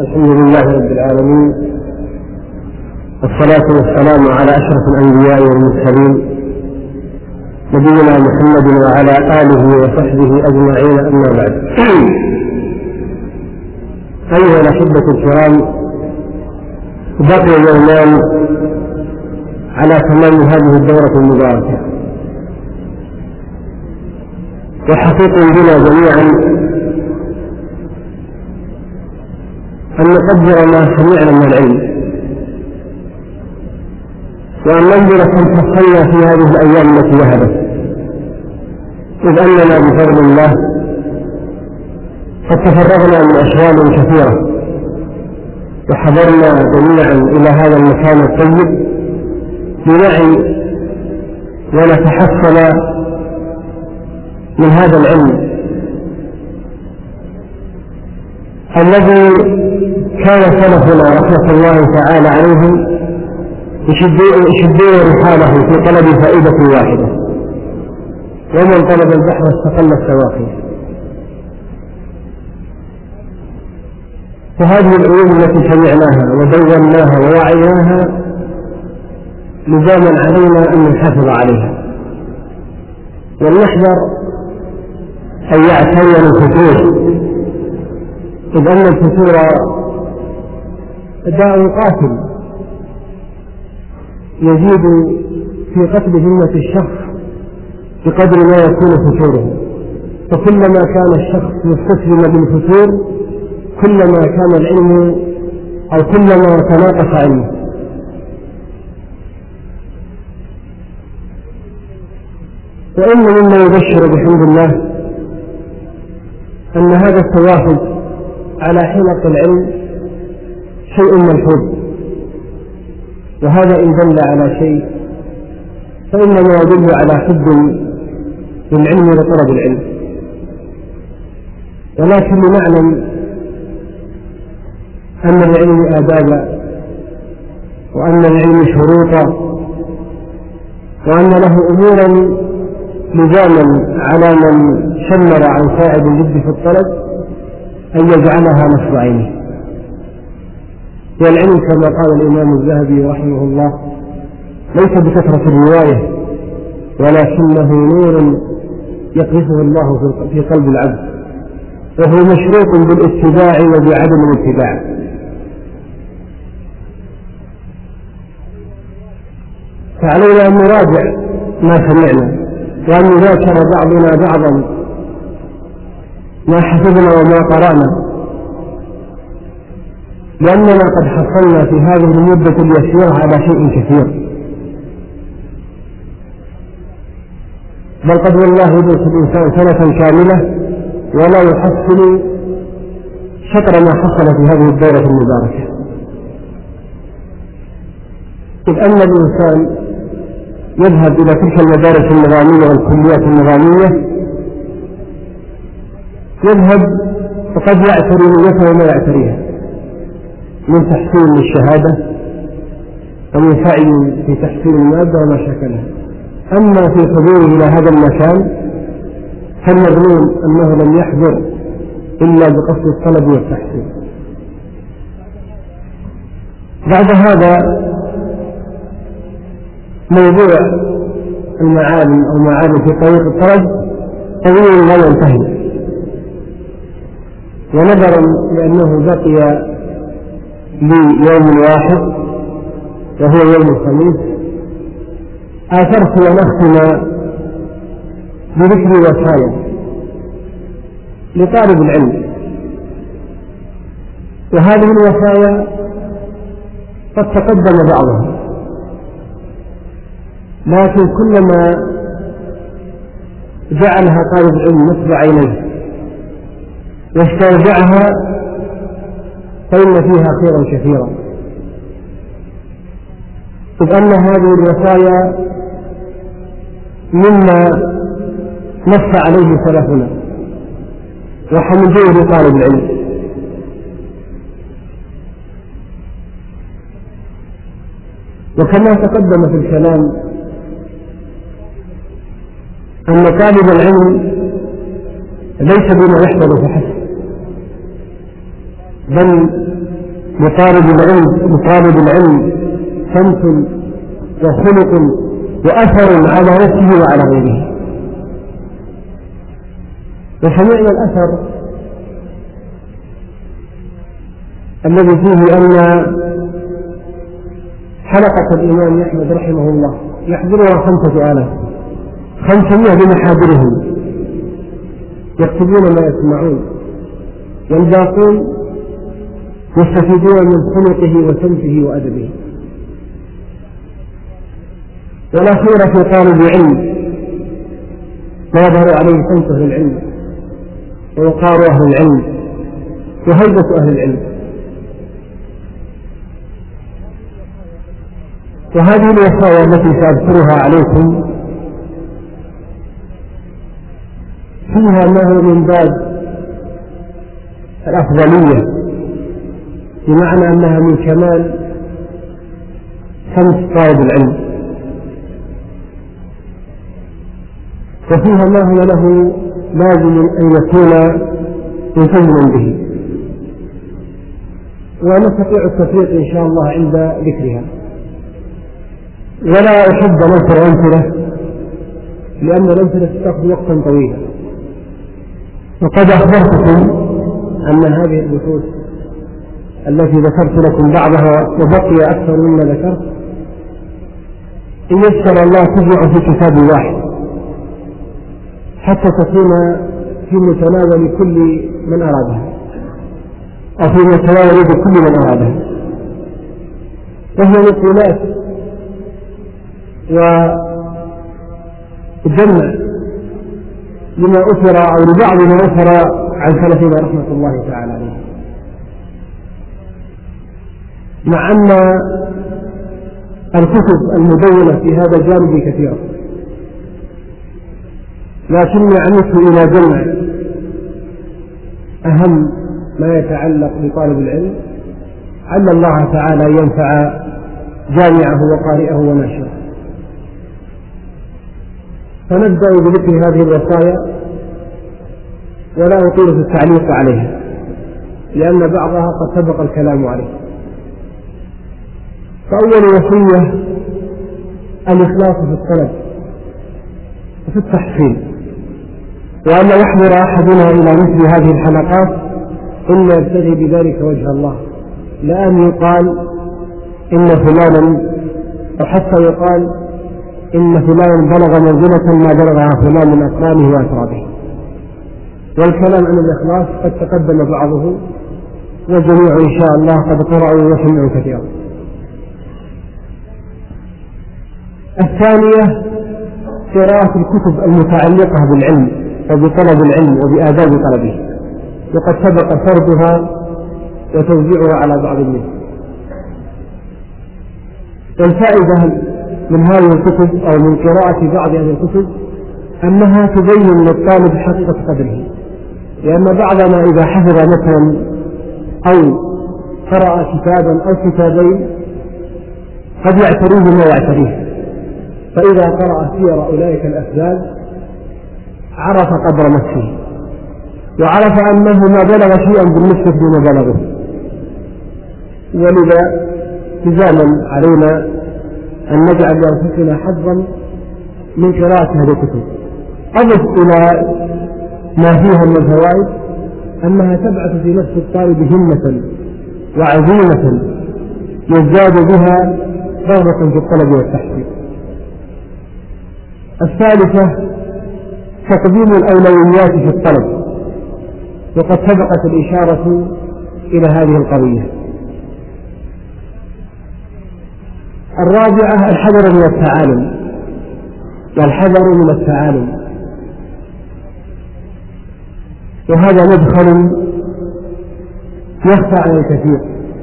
الحمد لله رب العالمين، والصلاة والسلام على أشرف الأنبياء والمرسلين نبينا محمد وعلى آله وصحبه أجمعين، أما بعد. أيها الأحبة الكرام، بقي يومان على تمام هذه الدورة المباركة، وحقيق بنا جميعا أن نقدر ما سمعنا من العلم، وأن ننظر كم حصلنا في هذه الأيام التي ذهبت، إذ أننا بفضل الله قد تفرغنا من أشغال كثيرة، وحضرنا جميعا إلى هذا المكان الطيب لنعي ونتحصل من هذا العلم الذي كان سلفنا رحمة الله تعالى عليهم يشدون رحاله في طلب فائدة واحدة، ومن طلب البحر استقل السواقي. فهذه العلوم التي سمعناها ودوناها ووعيناها لزاما علينا أن نحافظ عليها، ولنحذر أن يعترينا الفتور، إذ أن الفتور داء قاتل يزيد في قتل همة الشخص بقدر ما يكون فتوره، فكلما كان الشخص مستسلم بالفتور كلما كان العلم أو كلما تناقص علمه. وإن مما يبشر بحمد الله أن هذا التواحد على حلق العلم شيء ملحوظ، وهذا إن دل على شيء فإنما يدل على حب للعلم وطلب العلم، ولكن لنعلم أن العلم آدابا، وأن العلم شروطا، وأن له أمورا لزاما على من شمر عن صاعد الجد في الطلب أن يجعلها نصب عينه. والعلم كما قال الإمام الذهبي رحمه الله ليس بكثرة الرواية، ولكنه نور يقذفه الله في قلب العبد، وهو مشروط بالاتباع وبعدم الاتباع. فعلينا أن نراجع ما سمعنا، وأن نذاكر بعضنا بعضا ما حفظنا وما قرأنا، لأننا قد حصلنا في هذه المدة اليسيرة على شيء كثير، بل قد والله يدرس الإنسان سنة كاملة ولا يحصل شطر ما حصل في هذه الدورة المباركة، إذ أن الإنسان يذهب إلى تلك المدارس النظامية والكليات النظامية، يذهب وقد يعتري نيته وما يعتريها من تحصيل للشهادة ومن سعي في تحصيل المادة وما شكلها. أما في حضوره إلى هذا المكان فالمظنون أنه لم يحضر إلا بقصد الطلب والتحصيل. بعد هذا موضوع المعالم أو معالم في طريق الطلب طويل لا ينتهي، ونظرا لأنه بقي لي يوم واحد وهو يوم الخميس آثرت أن أختم بذكر وصايا لطالب العلم، وهذه الوصايا قد تقدم بعضها، لكن كلما جعلها طالب العلم نصب عينيه واسترجعها فإن فيها خيرا كثيرا، إذ أن هذه الوصايا مما نص عليه سلفنا وحمدوه لطالب العلم. وكما تقدم في الكلام أن طالب العلم ليس بما يحفظ فحسب، بل لطالب العلم سمت وخلق وأثر على نفسه وعلى غيره. وسمعنا الأثر الذي فيه أن حلقة الإمام أحمد رحمه الله يحضرها 500 بمحاضرهم يكتبون ما يسمعون، والباقون يستفيدون من خلقه وسمته وأدبه. ولا خير في طالب علم لا يظهر عليه سمته للعلم ووقار أهل العلم وهيبة أهل العلم. وهذه الوصايا التي سأذكرها عليكم فيها ما هو من باب الأفضلية، بمعنى أنها من كمال سمت طالب العلم، وفيها ما هو له لازم أن يكون ملتزما به، ونستطيع التفريق إن شاء الله عند ذكرها. ولا أحب نذكر أمثلة لأن الأمثلة تأخذ وقتا طويلا، وقد أخبرتكم أن هذه البحوث التي ذكرت لكم بعضها وبقي أكثر مما ذكرت إن يسر الله تجمع في كتاب واحد حتى تكون في متناول كل من أرادها، أو في متناول كل من أرادها. وهي نقولات وجمع لما أثر أو لبعض ما أثر عن سلفنا رحمة الله تعالى عليه، مع أن الكتب المدونة في هذا الجانب كثيرة، لكني عمدت إلى جمع أهم ما يتعلق بطالب العلم، عل الله تعالى ينفع جامعه وقارئه وناشره. فنبدأ بذكر هذه الوصايا ولا أطيل في التعليق عليها لأن بعضها قد سبق الكلام عليه. فأول وصية الإخلاص في الطلب وفي التحصيل، وأن يحضر أحدنا إلى مثل هذه الحلقات إلا يبتغي بذلك وجه الله، لا أن يقال إن فلانا، وحتى يقال إن فلانا بلغ منزلة ما بلغها فلان من أقرانه وأترابه. والكلام عن الإخلاص قد تقدم بعضه، والجميع إن شاء الله قد قرأوا وسمعوا كثيرا. الثانية قراءة الكتب المتعلقة بالعلم وبطلب العلم وبآداب طلبه، وقد سبق سردها وتوزيعها على بعض الناس. والفائدة من هذه الكتب أو من قراءة بعض هذه الكتب أنها تبين للطالب حقيقة قدره، لأن بعضنا إذا حفظ مثلا أو قرأ كتابا أو كتابين قد يعتريه ما يعتريه، فإذا قرأ سير أولئك الأسباب عرف قدر نفسه وعرف أنه ما بلغ شيئا بالنسبة لما بلغه. ولذا لزاما علينا أن نجعل لأنفسنا حظا من قراءة هذه الكتب. أضف إلى ما فيها من الفوائد أنها تبعث في نفس الطالب همة وعزيمة يزداد بها رغبة في الطلب والتحصيل. الثالثة تقديم الأولويات في الطلب، وقد سبقت الإشارة إلى هذه القضية. الرابعة الحذر من التعالم، والحذر من التعالم، وهذا مدخل يخفى على الكثير،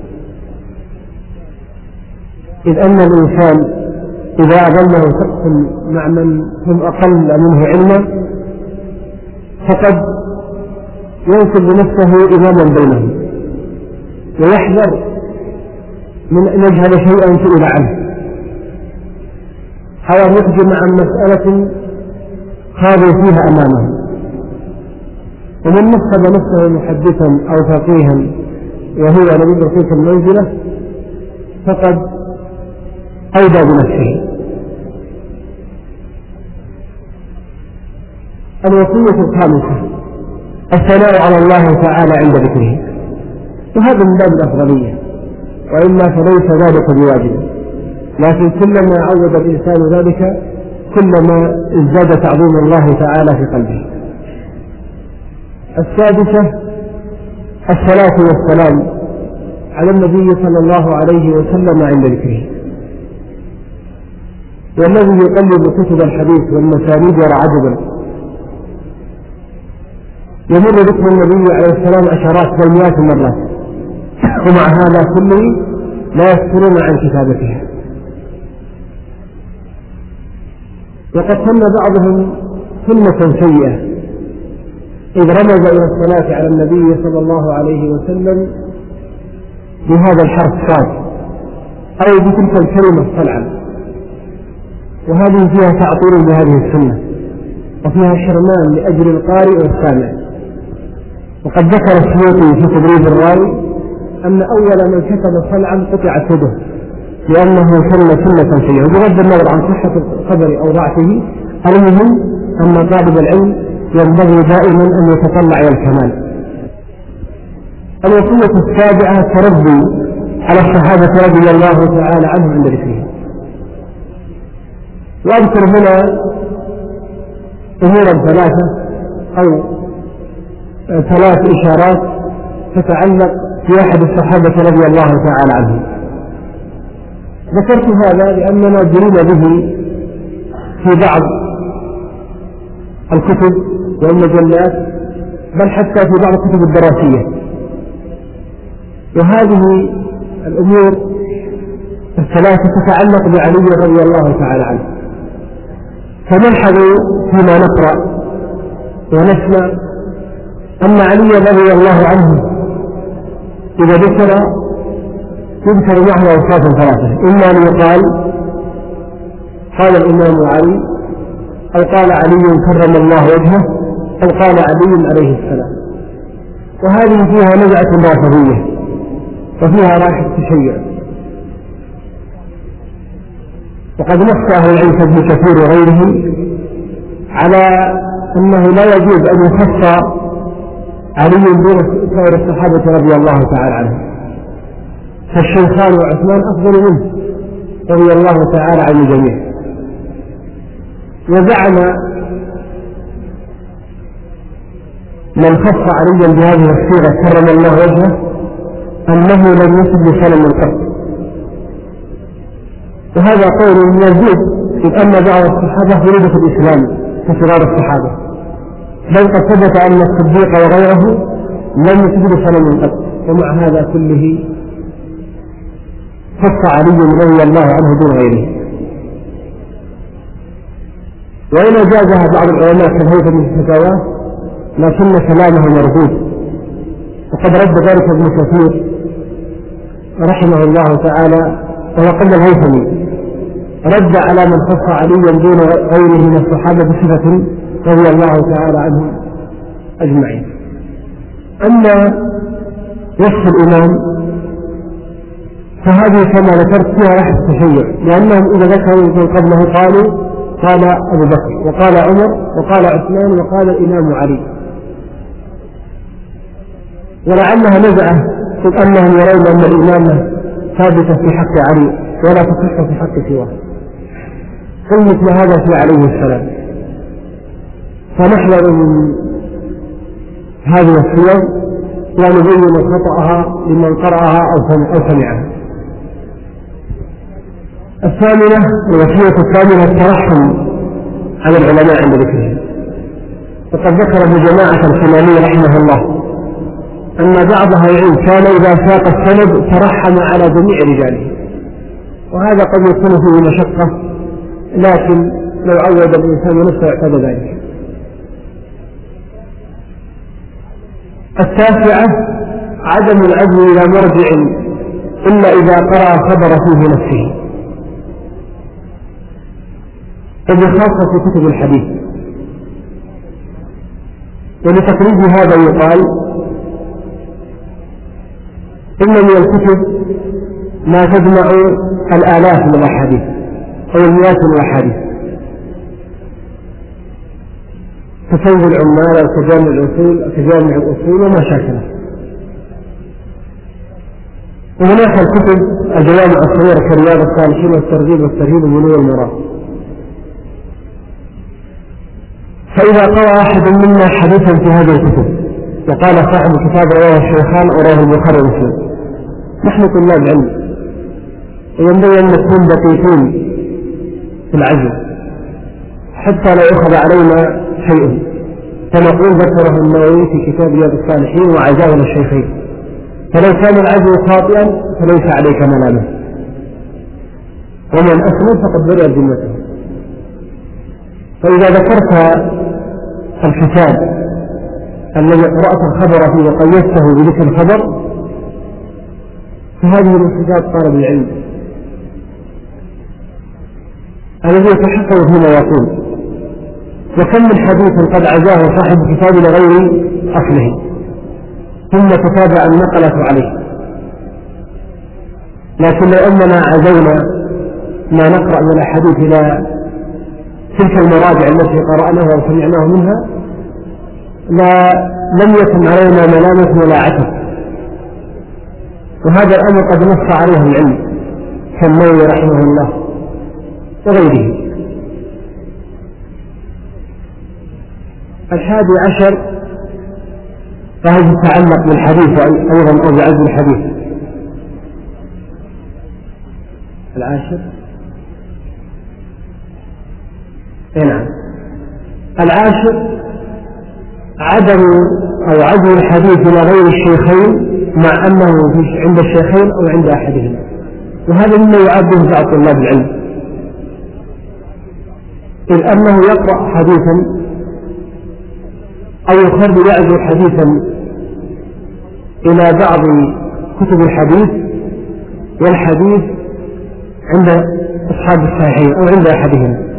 إذ أن الإنسان إذا أظله شخص مع من هم أقل منه علما فقد ينسب نفسه إماما بينهم، ويحذر من أن يجهل شيئا سئل عنه أو أن يقدم عن مسألة خاضوا فيها أمامه. ومن نصب نفسه محدثا أو فقيها وهو لم يبلغ تلك المنزلة فقد أودى بنفسه. الوصية الخامسة الثناء على الله تعالى عند ذكره، وهذا من باب الأفضلية، وإلا فليس ذلك بواجب، لكن كلما عود الإنسان ذلك كلما ازداد تعظيم الله تعالى في قلبه. السادسة الصلاة والسلام على النبي صلى الله عليه وسلم عند ذكره، والذي يقلب كتب الحديث والمسانيد يرى عجبا، يمر ذكر النبي عليه السلام عشرات بل مئات المرات، ومع هذا كله لا يفترون عن كتابتها. وقد سن بعضهم سنة سيئة إذ رمز إلى الصلاة على النبي صلى الله عليه وسلم بهذا الحرف صاد أو بتلك الكلمة صلعا، وهذه فيها تعطيل بهذه السنة وفيها حرمان لأجل القارئ والسامع. وقد ذكر السيوطي في تدريب الراوي أن أول من كتب صلعا قطعت يده لأنه سنة سيئة، بغض النظر عن صحة الخبر أو ضعفه. المهم أن طالب العلم ينبغي دائما أن يتطلع إلى الكمال. الوصية السابعة التربي على الصحابة رضي الله تعالى عنهم عند ذكرهم. وأذكر هنا أمورا ثلاثة أو ثلاث إشارات تتعلق بأحد الصحابة رضي الله تعالى عنهم. ذكرت هذا لأننا جرينا به في بعض الكتب والمجلات، بل حتى في بعض الكتب الدراسية، وهذه الأمور الثلاثة تتعلق بعلي رضي الله تعالى عنه. فنلحظ فيما نقرأ ونسمع أن علي رضي الله عنه إذا يذكر معه أوصاف ثلاثة، إما أن يقال قال الإمام علي، أو قال علي كرم الله وجهه، أو قال علي عليه السلام. وهذه فيها نزعة رافضية وفيها رائحة تشيع. وقد نص أهل العلم ابن كثير وغيره على أنه لا يجوز أن يخص علي دون سائر الصحابة رضي الله تعالى عنهم، فالشيخان وعثمان أفضل منه رضي الله تعالى عن الجميع. وزعم من خص عليا بهذه الصيغة كرم الله وجهه أنه لم يصب لسلم القلب، وهذا قول يزيد إذ أن بعض الصحابة فريدة الإسلام كصغار الصحابة، بل قد ثبت أن الصديق وغيره لم يصب لسلم القلب، ومع هذا كله خص علي رضي الله عنه دون غيره. وإن أجازها بعض العلماء كالهيثمي في فتاواه لكن كلامه مردود، وقد رد ذلك ابن كثير رحمه الله تعالى، وقال الهيثمي رد على من خص عليا دون غيره من الصحابة بصفة رضي الله تعالى عنهم أجمعين. أما وصف الإمام فهذه كما ذكرت فيها رحمة التشيع، لأنهم إذا ذكروا من قبله قالوا قال أبو بكر وقال عمر وقال عثمان وقال الإمام علي، ولعلها نزعة إذ أنهم يرون أن الإمامة ثابتة في حق علي ولا تصح في حق سواه، قل مثل هذا في عليه السلام. فنحذر من هذه الصور ونبين خطأها لمن قرأها أو سمعها. الثامنة الوصية الثامنة الترحم على العلماء عند ذكرهم. وقد ذكر ابن جماعة الحمامي رحمه الله أن بعض أهل العلم كان إذا ساق السند ترحم على جميع رجاله، وهذا قد يكون فيه مشقة، لكن لو عود الإنسان نفسه اعتاد ذلك. التاسعة عدم العزم إلى مرجع إلا إذا قرأ خبر فيه نفسه، وبخاصة في كتب الحديث. ولتقريب هذا يقال إن من الكتب ما تجمع الآلاف من الأحاديث أو المئات من الأحاديث كفوز العمال أو كجامع الأصول وما شاكله. وهناك الكتب الجوامع الصغيرة كرياض الصالحين والترغيب والترهيب والبلوغ والمرام. فإذا قرأ أحد منا حديثا في هذه الكتب وقال صاحب الكتاب رواه الشيخان ورواه البخاري ومسلم، نحن طلاب علم وينبغي أن نكون دقيقين في العزم حتى لا يؤخذ علينا شيء، فنقول ذكره النووي في كتاب رياض الصالحين وعزاه الشيخين، فلو كان العزم خاطئا فليس عليك ملامه، ومن أسلم فقد برئ ذمته. فإذا ذكرت الكتاب الذي قرأت الخبر فيه وقيدته بذكر الخبر فهذه من صفات طالب العلم الذي يتحقق فيما يقول. وكم من حديث قد عزاه صاحب الكتاب لغير أصله ثم تتابع النقلة عليه. لكن لو أننا عزونا ما نقرأ من الحديث إلى تلك المراجع التي قرأناها وسمعناه منها لم يكن علينا ملامة ولا عتب. وهذا الأمر قد نص عليه العلم كالنووي رحمه الله وغيره. 11 فهذا يتعلق بالحديث أيضا أو بعزم الحديث. 10 نعم 10 عدم أو عزم الحديث إلى غير الشيخين مع أنه عند الشيخين أو عند أحدهما، وهذا مما يعده بعض طلاب العلم، إذ أنه يقرأ حديثا أو يخرج يعزو حديثا إلى بعض كتب الحديث والحديث عند أصحاب الصحيحين أو عند أحدهما،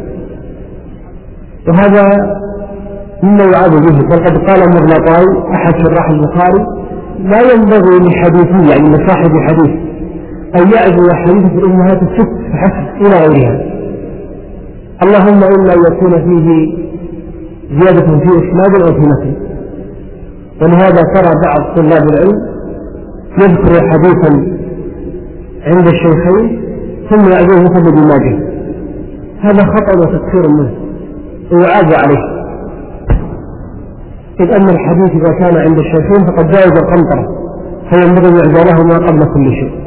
وهذا مما يعاد به. فقد قال المغلطاوي أحد شراح البخاري لا ينبغي لحديثي يعني لصاحب حديث أن يعزو حديث في الأمهات الست فحسب إلى غيرها، اللهم إلا يكون فيه زيادة في إسناد أو في متن. ولهذا ترى بعض طلاب العلم يذكر حديثا عند الشيخين ثم يعزوه مثل ابن ماجه، هذا خطأ وتكثير منه ويعاب عليه، إذ أن الحديث إذا كان عند الشيخين فقد جاوز القنطرة فينبغي أن يعزى له ما قبل كل شيء.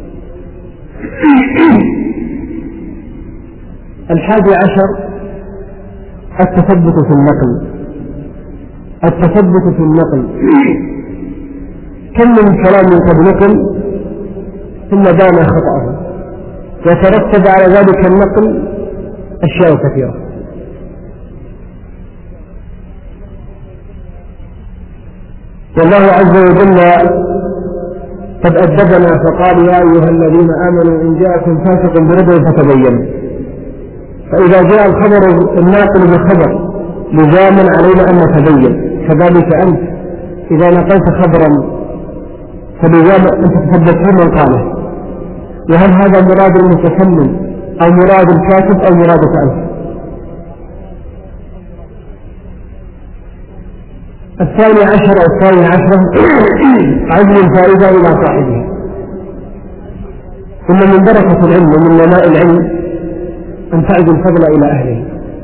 11 التثبت في النقل. التثبت في النقل كم من كلام قد نقل ثم بان خطأه وترتب على ذلك النقل أشياء كثيرة. والله عز وجل قد أدبنا فقال يا أيها الذين آمنوا إن جاءكم فاسق بنبأ فتبينوا، فإذا جاء الخبر الناقل بخبر لزاما علينا أن نتبين، كذلك أنت إذا نقلت خبرا فلزام أن تتثبت من قاله، وهل هذا مراد المتكلم أو مراد الكاتب أو مرادك أنت؟ 12 أو 13 عزم الفائدة إلى صاحبه. إن من بركة العلم ومن نماء العلم أن تعد الفضل إلى أهله.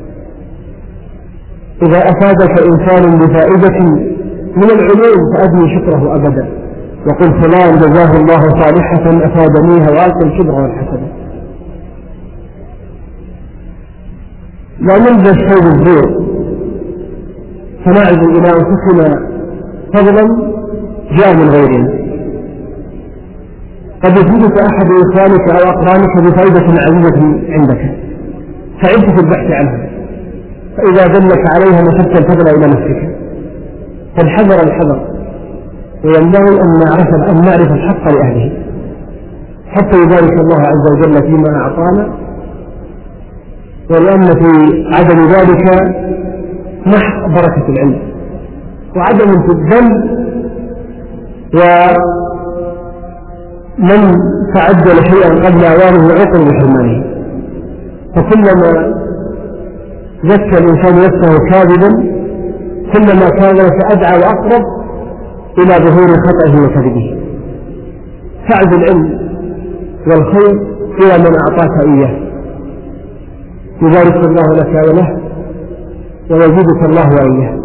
إذا أفادك إنسان بفائدة من العلوم فأدني شكره أبدا، وقل فلان جزاه الله صالحة أفادنيها وألقي الكبر والحسد. لا نلبس ثوب الزور فنعزو إلى أنفسنا فضلا جاء من غيرنا. قد يفيدك أحد إخوانك أو أقرانك بفائدة عزيزة عندك فعدت في البحث عنها، فإذا دلك عليها نسبت الفضل إلى نفسك. فالحذر الحذر، وينبغي أن نعرف الحق لأهله حتى يبارك الله عز وجل فيما أعطانا، ولأن في عدم ذلك محق بركة العلم وعدم في الذنب من تعجل شيئا قبل أوانه عقل بحرمانه، فكلما ذكى الإنسان نفسه كاذبا كلما كان فأدعى وأقرب إلى ظهور خطأه وكذبه. فاعد العلم والخير إلى من أعطاك إياه، يبارك الله لك وله ويزيدك الله وإياه.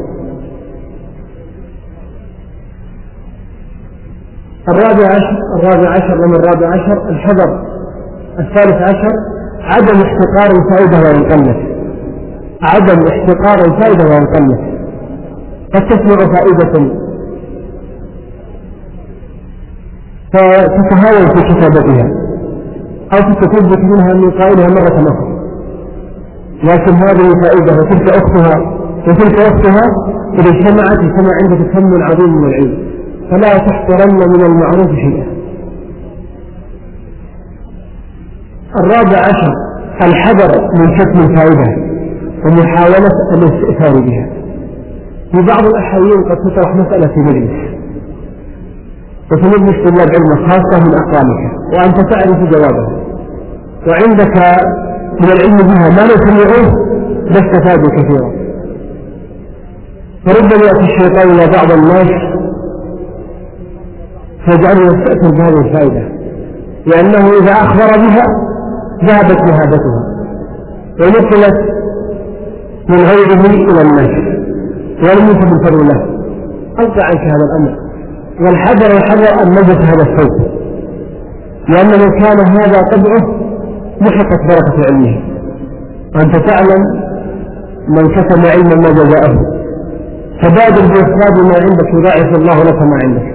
الرابع عشر الحذر. الثالث عشر عدم احتقار الفائدة وإن قلت. عدم احتقار الفائدة وإن قلت. قد تسمع فائدة فتتهاون في كتابتها أو تتثبت منها من قائلها مرة أخرى، لكن هذه فائدة وتلك أختها إذا اجتمعت يجتمع عندك كم عظيم من العلم، فلا تحقرن من المعروف شيئا. الرابع عشر الحذر من كتم الفائدة ومحاولة الاستئثار بها. في بعض الأحيان قد تطرح مسألة في مجلس وفي مجلس طلاب علم خاصة من أقوامك وأنت تعرف جوابها، وعندك من العلم بها ما نسمعه لاستفادوا كثيرا، فربما يأتي الشيطان إلى بعض الناس فيجعله يستأثر بهذه الفائدة، لأنه إذا أخبر بها ذهبت شهادتها ونقلت من غيره إلى الناس ولم يثبت له. ألقى عنك هذا الأمر، والحذر أن نجد هذا الصوت، لأن من كان هذا طبعه محقت بركة علمه، وأنت تعلم من كتم علما ما جزاءه، فبادر بإخراج ما عندك يضاعف الله لك ما عندك.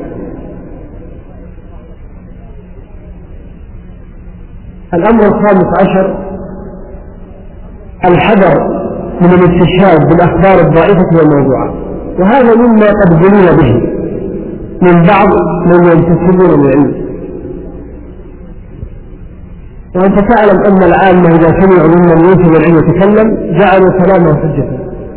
الأمر الخامس عشر الحذر من الاستشهاد بالأخبار الضعيفة والموضوعة، وهذا مما قد بلي به من بعض من ينتسبون للعلم. وأنت تعلم أن العامة إذا سمعوا ممن ينسب العلم يتكلم جعلوا كلامه حجة.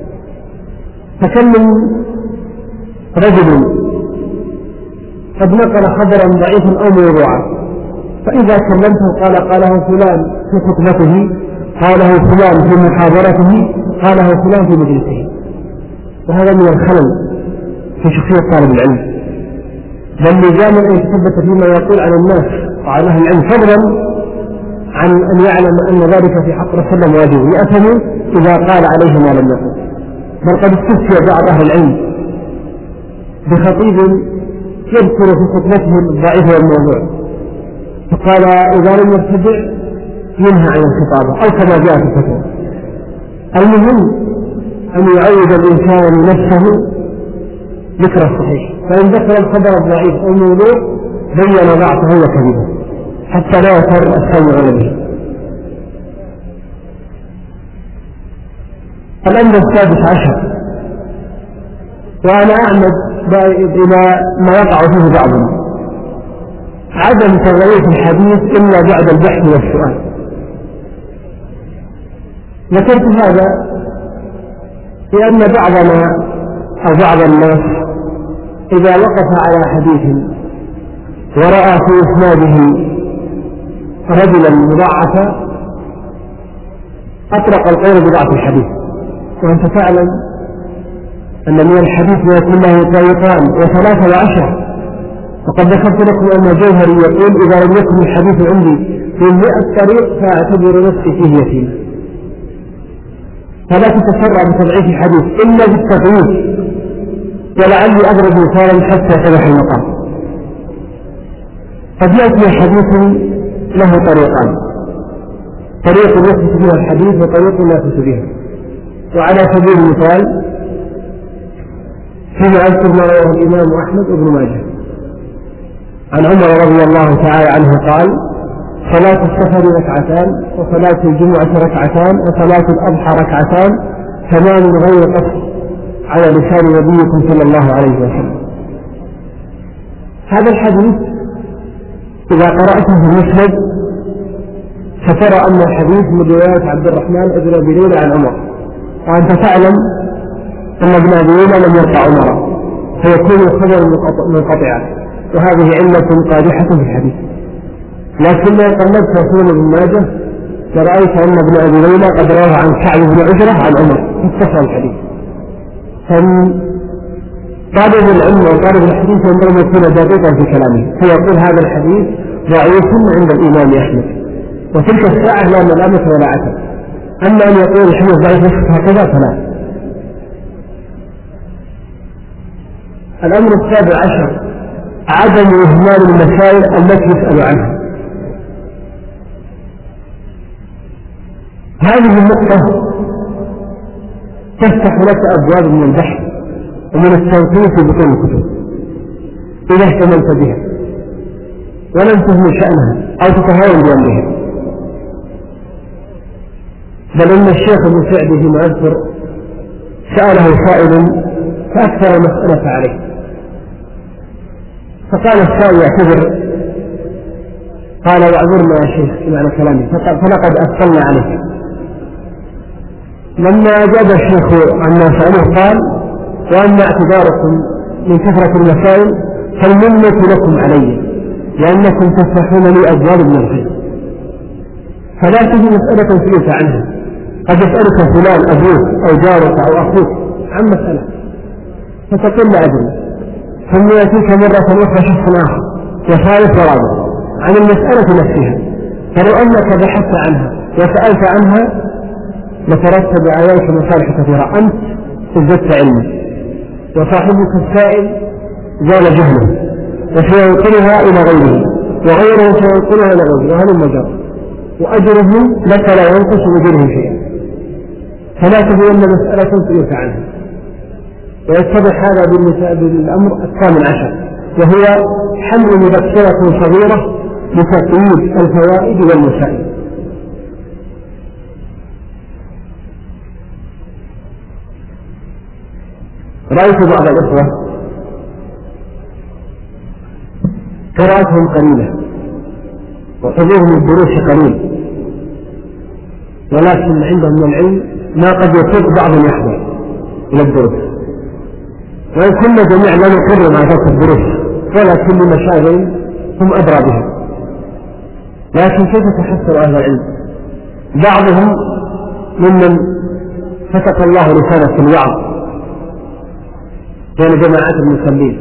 تكلم رجل قد نقل خبرا ضعيفا أو موضوعا، فإذا كلمته قاله فلان في خطبته، قاله فلان في محاضرته، قاله فلان في مجلسه، وهذا من الخلل في شخصية طالب العلم، بل لزاما أن يتثبت فيما يقول عن الناس وعن أهل العلم، فضلا عن أن يعلم أن ذلك في حق رسول الله واجب، يأثم إذا قال عليه ما لم يقل. بل قد استفتي بعض أهل العلم بخطيب يذكر في خطبته الضعيف والموضوع، فقال إذا لم يرتدع ينهى عن الخطابة أو كما جاء في الفتوى. المهم أن يعود الإنسان نفسه ذكر الصحيح، فإن ذكر الخبر الضعيف أو الموضوع بين ضعفه وكذبه حتى لا يفر السامع به. الأمر السادس عشر، وأنا أعمد إلى ما يقع فيه بعضنا، عدم تغيير الحديث إلا بعد البحث والسؤال. ذكرت هذا لأن بعضنا أو بعض الناس إذا وقف على حديث ورأى في إسناده رجلا مضاعفا أطرق القول بضعف الحديث، وأنت تعلم أن من الحديث يكون له طريقان وثلاثة وعشر، وقد ذكرت لكم أن الجوهري يقول إذا لم يكن الحديث عندي من 100 طريق فأعتبر نفسي فيه يتيم. فلا تتسرع بتضعيف الحديث إلا بالتقييد، ولعلي أضرب مثالا حتى يتضح المقام. قد يأتي حديث له طريقان، طريق يثبت بها الحديث وطريق لا يثبت بها. وعلى سبيل المثال فيما أذكر ما رواه الإمام أحمد بن ماجه عن عمر رضي الله تعالى عنه قال: صلاة السفر ركعتان، وصلاة الجمعة ركعتان، وصلاة الأضحى ركعتان، تمام غير قصر على لسان نبيكم صلى الله عليه وسلم. هذا الحديث إذا قرأته في المسند فترى أن الحديث من رواية عبد الرحمن بن أبي ليلى عن عمر، وأنت تعلم أن ابن أبي ليلى لم يرفع عمر، فيكون الخبر منقطعا، وهذه علة قادحة في الحديث. لكن لو قلبت رسول ابن ماجه فرأيت أن ابن أبي ليلى قد روى عن كعب بن عجرة عن عمر اتصل الحديث. طالب العلم وطالب الحديث ينبغي أن يكون دقيقا في كلامه، فيقول هذا الحديث ضعيف عند الإمام أحمد، وتلك الساعة لا ملامة ولا عتب. أما أن يقول الحديث ضعيف هكذا فلا. الأمر السابع عشر عدم إهمال المسائل التي يسأل عنها. هذه النقطة تفتح لك أبواب من البحث ومن التنقيح في بطون الكتب إذا اهتممت بها ولم تهمل شأنها أو تتهاون بأمرها. بل إن الشيخ ابن سعدي فيما أذكر سأله سائل فأكثر المسألة عليه، فقال السائل يعتذر، قال واعذرنا يا شيخ معنى كلامي فلقد أثقلنا عليك. لما أجاب الشيخ عما سألوه قال وأما اعتذاركم من كثرة المسائل فالمنة لكم علي لأنكم تفتحون لي أبواب من الخير، فلا تجي مسألة سئلت عنها، قد يسألك فلان أبوك أو جارك أو أخوك عن مسألة فتقول لا أدري، ثم يأتيك مرة أخرى شخص آخر وثالث ورابع عن المسألة نفسها، فلو أنك بحثت عنها وسألت عنها لترتب عليك مصالح كثيرة، أنت ازددت علما وصاحبك السائل زال جهله وسينقلها إلى غيره وغيره سينقلها إلى غيره وهذا المجال، وأجره لك لا ينقص أجره شيئا. فلا تبين مسألة سئلت عنها. ويتضح هذا بالأمر الثامن عشر وهو حمل مذكرة صغيرة لتقييد الفوائد والمسائل. رأيت بعض الأخوة قراءتهم قليلة وحضورهم الدروس قليل، ولكن عندهم من العلم ما قد يفوق بعض يحضر إلى الدروس، وإن كنا جميعا لا نقر مع ذات الدروس ولكن لمشاغل هم أدرى بها. لكن كيف تحصل أهل العلم؟ بعضهم ممن فتق الله لسانه في الوعظ بين جماعات المصلين،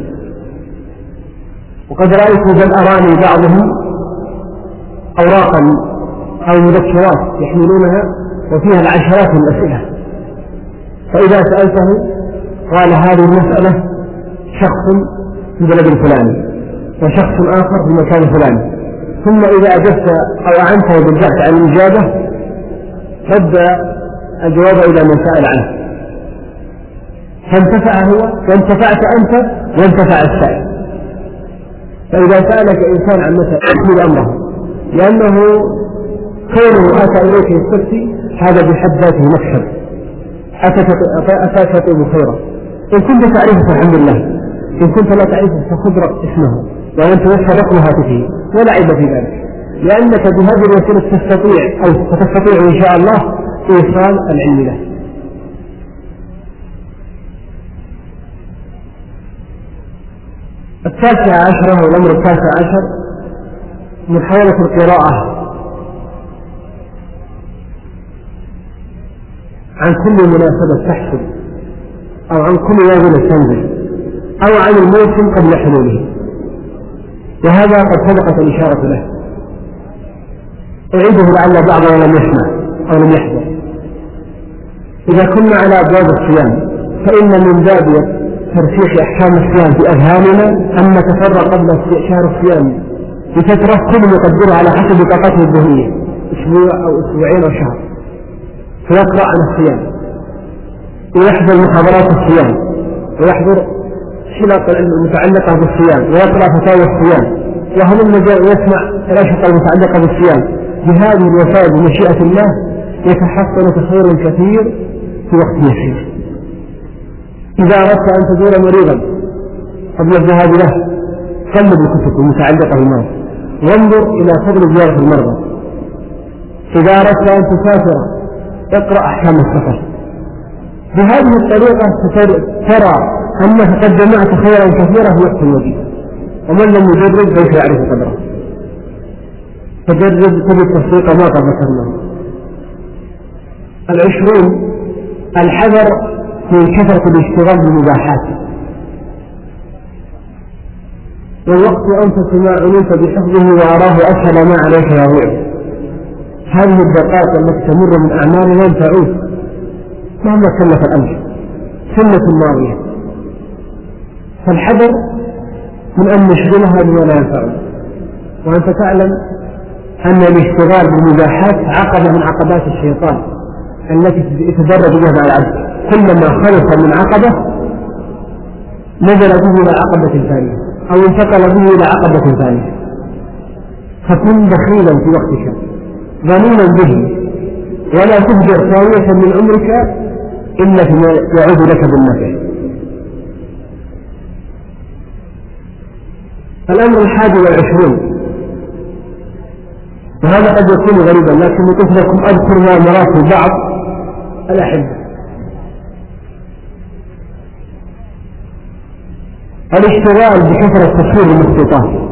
وقد رأيت بل أراني بعضهم أوراقا أو مذكرات يحملونها وفيها العشرات من الأسئلة، فإذا سألته قال هذه المسألة شخص في بلد الفلاني وشخص آخر في المكان الفلاني، ثم إذا أجبت أو أعنته بالبحث عن الإجابة رد الجواب إلى من سأل عنه، فانتفع هو وانتفعت أنت وانتفع السائل. فإذا سألك إنسان عن مسألة احمل أمره، لأنه كونه أتى إليك يستفتي هذا بحد ذاته مكسب، أتاك تطيب خيرا. إن كنت تعرفه فالحمد لله، إن كنت لا تعرفه فخذ اسمه وأن توفى رقم هاتفه ولا عيب في ذلك، لأنك بهذه الوسيلة تستطيع أو ستستطيع إن شاء الله إيصال العلم له. التاسع عشر والأمر التاسع عشر محاولة القراءة عن كل مناسبة تحصل أو عن كل نازلة تنزل أو عن الموسم قبل حلوله، وهذا قد سبقت الإشارة له. أعيده لعل بعضنا لم يسمع أو لم يحضر. إذا كنا على أبواب الصيام فإن من باب ترسيخ أحكام الصيام في أذهاننا أن نتفرغ قبل شهر الصيام بفترة كل يقدرها على حسب طاقته الذهنية، أسبوع أو أسبوعين أو شهر، فيقرأ عن الصيام ويحضر محاضرات الصيام ويحضر حلقة العلم المتعلقة بالصيام ويقرأ فتاوى الصيام وهل المجال ويسمع الأشرطة المتعلقة بالصيام. بهذه الوسائل بمشيئة الله يتحصل خير كثير في وقت يسير. إذا أردت أن تزور مريضا قبل الذهاب له قلب الكتب المتعلقة بالمرض وانظر إلى فضل زيارة المرضى. إذا أردت أن تسافر اقرأ أحكام السفر. بهذه الطريقة ترى أنك قد جمعت خيرا كثيرا في وقت وجيز، ومن لم يجرب ليس يعرف قدره. تجرب كل التفريق ما قد ذكرناه. 20 الحذر من كثرة الاشتغال بالمباحات، والوقت أنفس ما عنيت بحفظه وأراه أسهل ما عليك يضيع. هذه الدقائق التي تمر من أعمال لن تعود مهما كلف الأمر، سنة ماضية، فالحذر من أن نشغلها بما لا ينفعنا. وأنت تعلم أن الاشتغال بالمباحات عقبة من عقبات الشيطان التي يتدرج بها العبد، كلما خلص من عقبة نزل به إلى عقبة ثانية أو انتقل به إلى عقبة ثانية، فكن بخيلا في وقتك ظنينا به، ولا تهجر ثانية من عمرك إلا فيما يعود لك بالنفع. الأمر 21 وهذا قد يكون غريبا، لكن قلت لكم أذكر ما مرات بعض الأحبة. الاشتغال بكثرة تصوير المخطوطات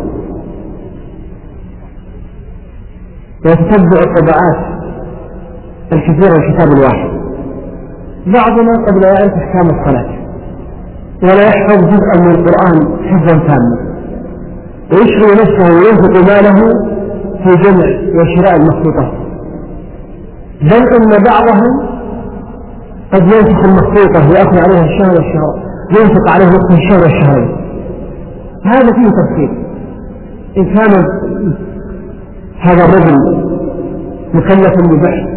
وتتبع الطبعات الكثيرة والكتاب الواحد. بعضنا قد لا يعرف أحكام الصلاة ولا يحفظ جزءا من القرآن حفظا تاما، ويشغل نفسه وينفق ماله في جمع وشراء المخطوطات، بل إن بعضهم قد ينفق المخطوطة ويأخذ عليها الشهر والشهر، ينفق عليه وقت الشهر والشهرين. هذا فيه تفصيل. إن كان هذا الرجل مكلف ببحث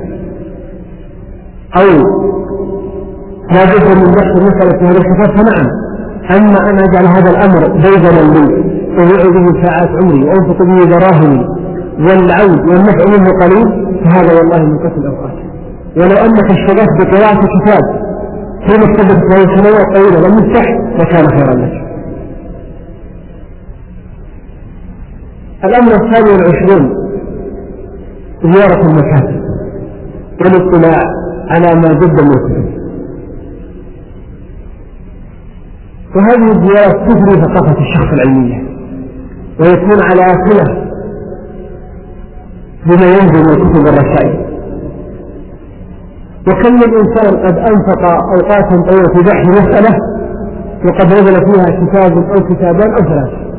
أو لا بد من بحث المسألة في هذا الكتاب فنعم، أما أن أجعل هذا الأمر بيدنا لي ويعود به ساعات عمري وأنفق به دراهمي والعود والنفع منه قليل، فهذا والله من قتل الأوقات. ولو أنك اشتغلت بقراءة كتاب في مكتبة له سنوات طويلة لم يفتح لكان خيرا لك. الأمر 22 زيارة المكاتب والاطلاع على ما جد من الكتب، وهذه الزيارات تثري ثقافة الشخص العلمية ويكون على صلة بما ينزل من الكتب والرسائل. وكم من إنسان قد أنفق أوقاتا طويلة في بحث مسألة وقد نزل فيها كتاب أو كتابان أو 3.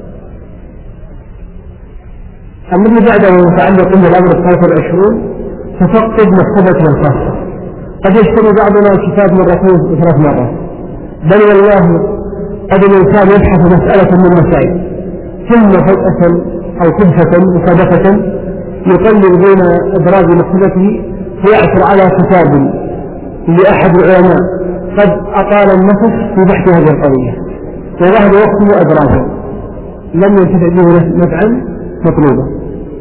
الذي بعده يتعلق بالأمر 23 تفقد مكتبته الخاصة. قد يشتري بعضنا كتاب مرتين و3 مرات، بل والله قد الإنسان يبحث مسألة من المسائل ثم فجأة أو كبسة مصادفة يقلب بين أدراج مكتبته فيعثر على كتاب لأحد العلماء قد أطال النفس في بحث هذه القضية وذهب وقته أدراجا لم ينتفع به نفعا مطلوبا.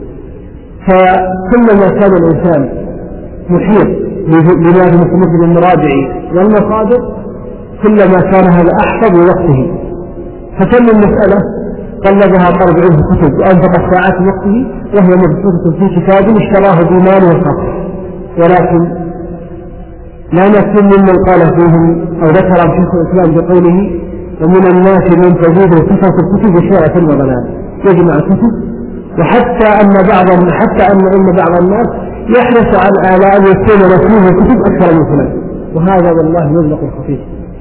فكلما كان الإنسان محيط بما مثل المراجع والمصادر كلما كان هذا أحفظ لوقته. فكم من مسألة قلبها طلب علم كتب وأنفق ساعات وقته وهي مبسوطة في كتاب اشتراه بماله الخاص، ولكن لا نكتم ممن قال فيهم أو ذكر شيخ الإسلام بقوله ومن الناس من تزيد كثرة الكتب شيعة وضلال، يجمع الكتب. وحتى أن بعض الناس يحرص على أن يكون رسمه الكتب أكثر من فلان، وهذا والله مبلغ خفيف.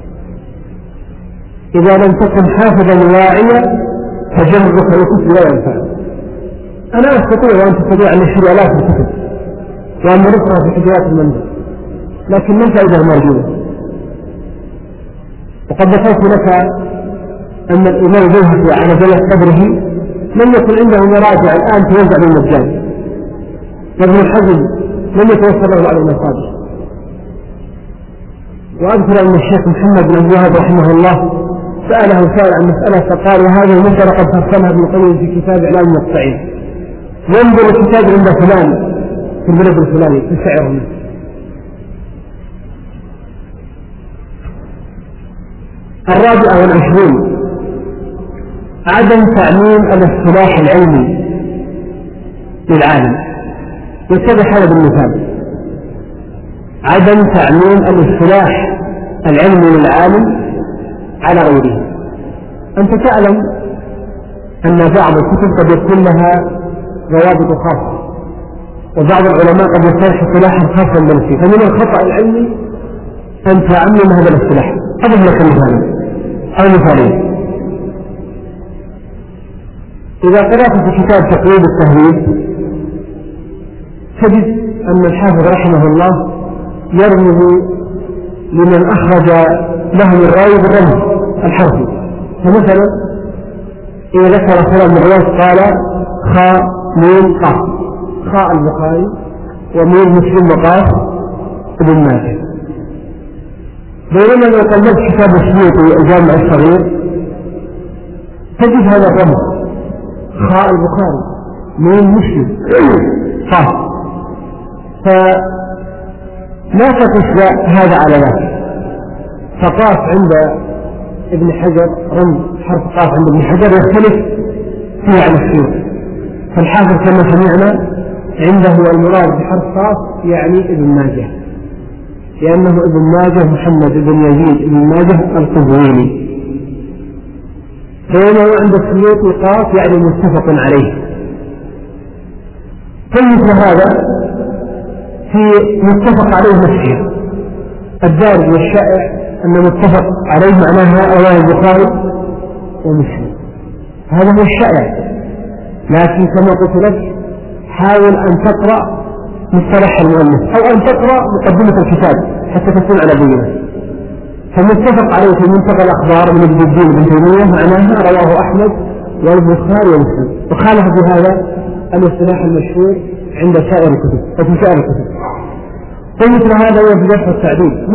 إذا لم تكن حافظا واعيا فجمعك الكتب لا ينفع. أنا أستطيع أن تستطيع أن أشتري آلاف الكتب وأن نرفعها في حجرات المنزل، لكن ما الفائدة الموجودة؟ وقد ذكرت لك أن الإمام البيهقي على جلة قدره لم يكن عنده مراجع الآن توزع بالمجان، وابن الحزم لم يتوصل له على المصادر. وأذكر أن الشيخ محمد بن الوهاب رحمه الله سأله سائل عن مسألة فقال وهذه المسألة قد فصلها ابن القيم في كتاب إعلام الموقعين، ينظر الكتاب عند فلان في البلد الفلاني في سعره منه. 24 عدم تعميم الاصطلاح العلمي للعالم. يتضح هذا بالمثال: عدم تعميم الاصطلاح العلمي للعالم على غيره. أنت تعلم أن بعض الكتب قد يكون لها ضوابط خاصة، وبعض العلماء قد يصطلح اصطلاحا خاصا بنفسه، فمن الخطأ العلمي أن تعمم هذا الاصطلاح. أضرب لك مثالا أو مثالين. إذا قرأت في كتاب تقريب التهذيب تجد أن الحافظ رحمه الله يرمز لمن أخرج له الراوي بالرمز الحرفي. فمثلا إذا ذكر خلال من الرواية قال خاء ميم قاف، خاء البخاري وميم مسلم وقاف ابن ماجه. بينما لو قلبت كتاب السيوطي الجامع الصغير تجد هذا الرمز خاء البخاري ميم مسلم قاف، فلا تقص هذا على ذاك. فقاف عند ابن حجر رمز حرف قاف عند ابن حجر يختلف فيه عن السيوطي. فالحافظ كما سمعنا عنده المراد بحرف قاف يعني ابن ماجه، لأنه ابن ماجه محمد بن يزيد بن ماجه القزويني، بينما عند السيوطي قاف يعني متفق عليه. فمثل هذا في متفق عليه مسير الدارج والشائع أن متفق عليه معناها رواه البخاري ومسلم، هذا هو الشائع. لكن كما قلت لك حاول أن تقرأ مصطلح المؤلف أو أن تقرأ مقدمة الكتاب حتى تكون على بينة. فمتفق عليه في منتقى الأخبار من ابن الدين بن تيمية معناها رواه أحمد والبخاري ومسلم، وخالف بهذا الاصطلاح المشهور عند سائر الكتب وفي سائر الكتب. فمثل هذا هو في جرح التعديل.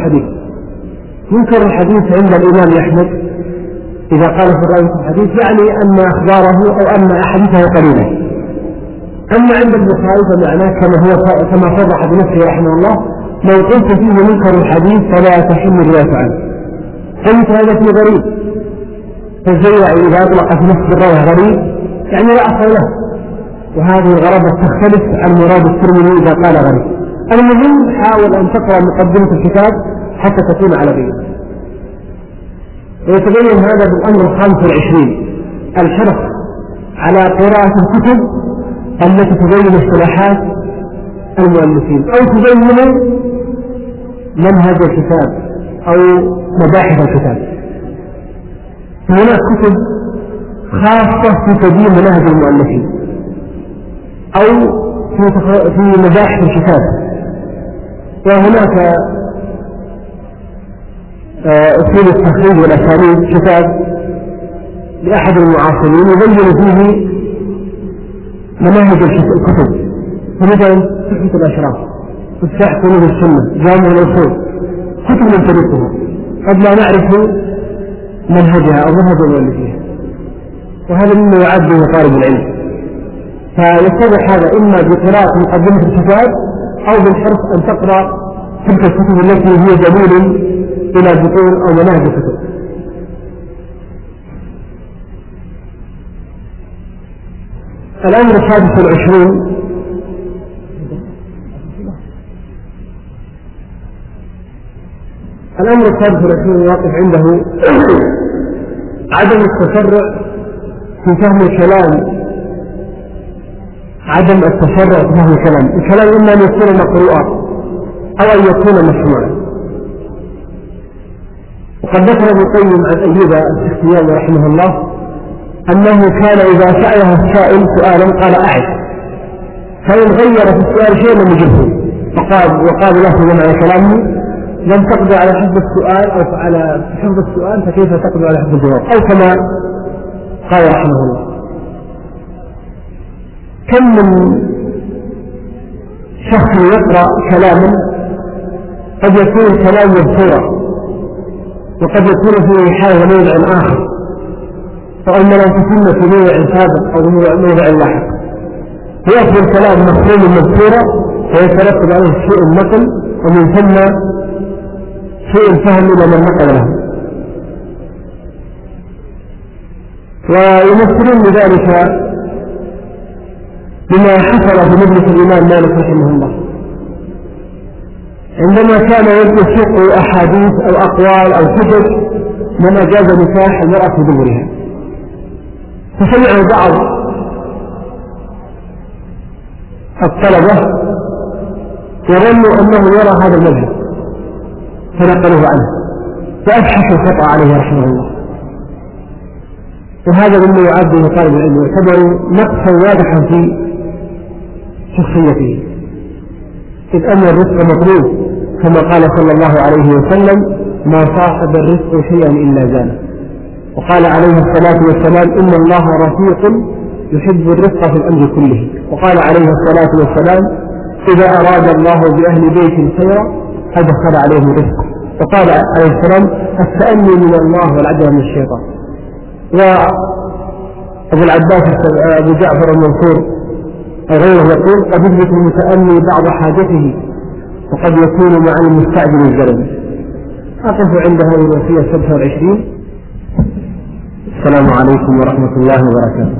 منكر الحديث عند الإمام أحمد إذا قال في الرأي في الحديث يعني أن أخباره أو أن أحاديثه قليلة. أما عند البخاري فمعناه كما صرح بنفسه رحمه الله لو قلت فيه منكر الحديث فلا تحل الرواية عنه. فمثل هذا في غريب، فالزيرعي إذا أطلق في نفس الرواية غريب يعني لا أصل له، وهذه الغرابة تختلف عن مراد الترمذي إذا قال غريب. المهم حاول أن تقرأ مقدمة الكتاب حتى تكون على بينة. ويتبين هذا بالأمر 25 الحرص على قراءة الكتب التي تبين اصطلاحات المؤلفين أو تبين منهج الكتاب أو مباحث الكتاب. هناك كتب خاصة في تبيين منهج المؤلفين أو في مباحث الكتاب، وهناك أسلوب التخريج والأساليب كتاب لأحد المعاصرين يبين فيه مناهج الكتب، مثلا تحفة الأشراف، مفتاح كنوز السنة، جامع الأصول، كتب نمتلكها قد لا نعرف منهجها أو منهج المؤلفين، وهذا مما يعد به طالب العلم. فيتضح هذا إما بقراءة مقدمة الكتاب أو بالحرص أن تقرأ تلك الكتب التي هي دليل إلى بطون أو مناهج الكتب. الأمر 25 واقف عنده عدم التسرع في فهم الكلام، عدم التسرع في فهم الكلام. الكلام إما أن يكون مقروءا أو أن يكون مسموعا. وقد ذكر ابن القيم عن أيوب السختياني رحمه الله أنه كان إذا سأله السائل سؤالا قال أعد، فإن غير في السؤال شيء لم يجبه وقال له جمع كلامه لم تقضي على حفظ السؤال أو على حفظ السؤال فكيف تقضي على حفظ الجواب، أو كما قال رحمه الله. كم من شخص يقرأ كلاما قد يكون كلام مذكورا وقد يكون في حال موضع آخر، فإن لا تكون في موضع سابق أو موضع لاحق، فيأخذ الكلام مفهوم مذكورا ويترتب عليه شيء النقل ومن ثم شيء الفهم إلى من نقل له. ويمثلون بذلك بما حصل في مجلس الإمام مالك رحمه الله عندما كان يسوق أحاديث أو أقوال أو كتب من أجاز نكاح المرأة في دبرها، فسمع بعض الطلبة وظنوا أنه يرى هذا المذهب فنقلوه عنه فأبحثوا الخطأ عليه رحمه الله. وهذا مما يعد من طالب العلم يعتبر نقصا واضحا في شخصيته، إذ أن الرزق مطلوب كما قال صلى الله عليه وسلم: ما صاحب الرزق شيئا إلا زانه. وقال عليه الصلاة والسلام: إن الله رفيق يحب الرزق في الأمر كله. وقال عليه الصلاة والسلام: إذا أراد الله بأهل بيت خيرا أدخل عليهم رزق. وقال عليه السلام: التأني من الله والعجل من الشيطان. وأبو العباس أبو جعفر المنصور غيره يقول: قد يثبت المتأني بعض حاجته وقد يكون مع المستعجل الزلم. أقف عند هذه الوصية 26. السلام عليكم ورحمة الله وبركاته.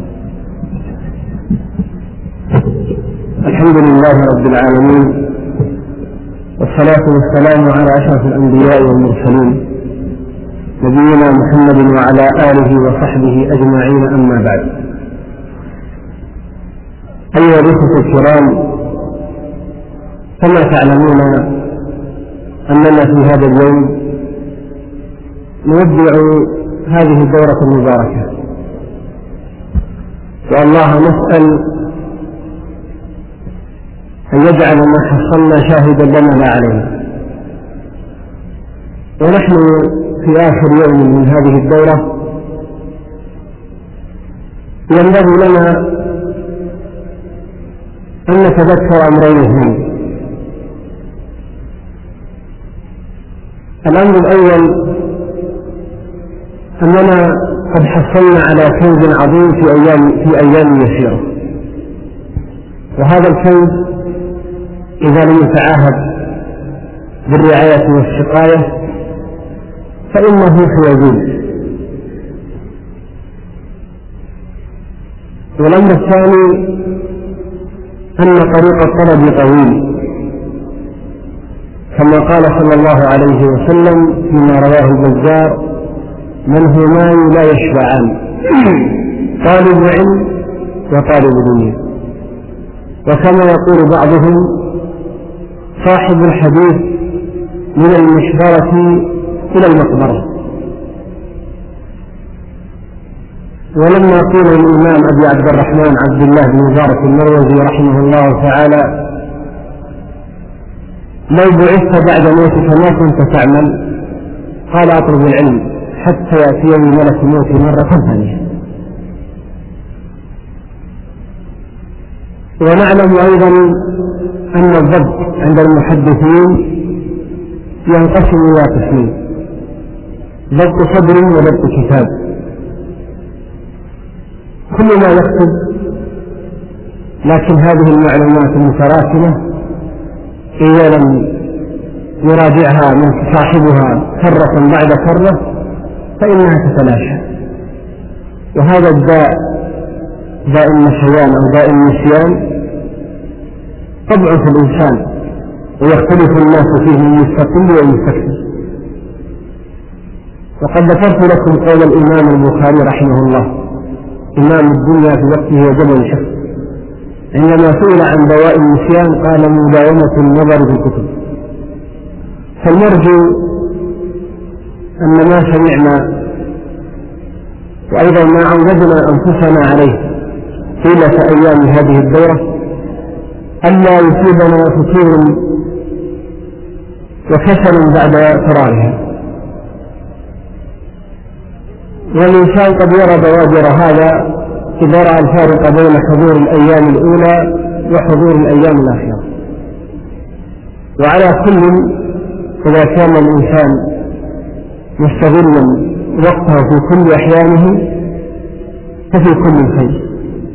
الحمد لله رب العالمين، والصلاة والسلام على أشرف الأنبياء والمرسلين نبينا محمد وعلى آله وصحبه أجمعين، أما بعد. أيها الأخوة الكرام، كما تعلمون أننا في هذا اليوم نودع هذه الدورة المباركة، والله نسأل أن يجعل ما حصلنا شاهدا لنا لا علينا. ونحن في آخر يوم من هذه الدورة ينبغي لنا أن نتذكر أمرين اثنين. الأمر الأول أننا قد حصلنا على كنز عظيم في أيام يسيرة، وهذا الكنز إذا لم يتعاهد بالرعاية والسقاية فإنه سيزول. والأمر الثاني أن طريق الطلب طويل، كما قال صلى الله عليه وسلم فيما رواه البزار: منهمان لا يشبعان، طالب علم وطالب دنيا. وكما يقول بعضهم: صاحب الحديث من المشبرة إلى المقبرة. ولما قيل الإمام أبي عبد الرحمن عبد الله بن مبارك المروزي رحمه الله تعالى: لو بعثت بعد موتك ما كنت تعمل؟ قال: أطلب العلم حتى يأتيني ملك موتي مرة ثانية. ونعلم أيضا أن الضبط عند المحدثين ينقسم إلى قسمين: ضبط صدر وضبط كتاب. كل ما يكتب، لكن هذه المعلومات المتراكمة إذا لم يراجعها من صاحبها كرة بعد كرة فإنها تتلاشى. وهذا الداء، داء النسيان أو داء النسيان، طبع في الإنسان، ويختلف الناس فيه من مستقل ومستكبر. وقد ذكرت لكم قول الإمام البخاري رحمه الله، إمام الدنيا في وقته وجبل شخص، عندما سئل عن دواء النسيان قال: مداومة النظر في الكتب. فالمرجو أن ما سمعنا وأيضا ما عودنا أنفسنا عليه طيلة أيام هذه الدورة ألا يصيبنا فتور وكسل بعد فرارها. والإنسان قد يرى بوادر هذا إذا رأى الفارق بين حضور الأيام الأولى وحضور الأيام الأخيرة. وعلى كل، إذا كان الإنسان مستغلا وقته في كل أحيانه ففي كل خير.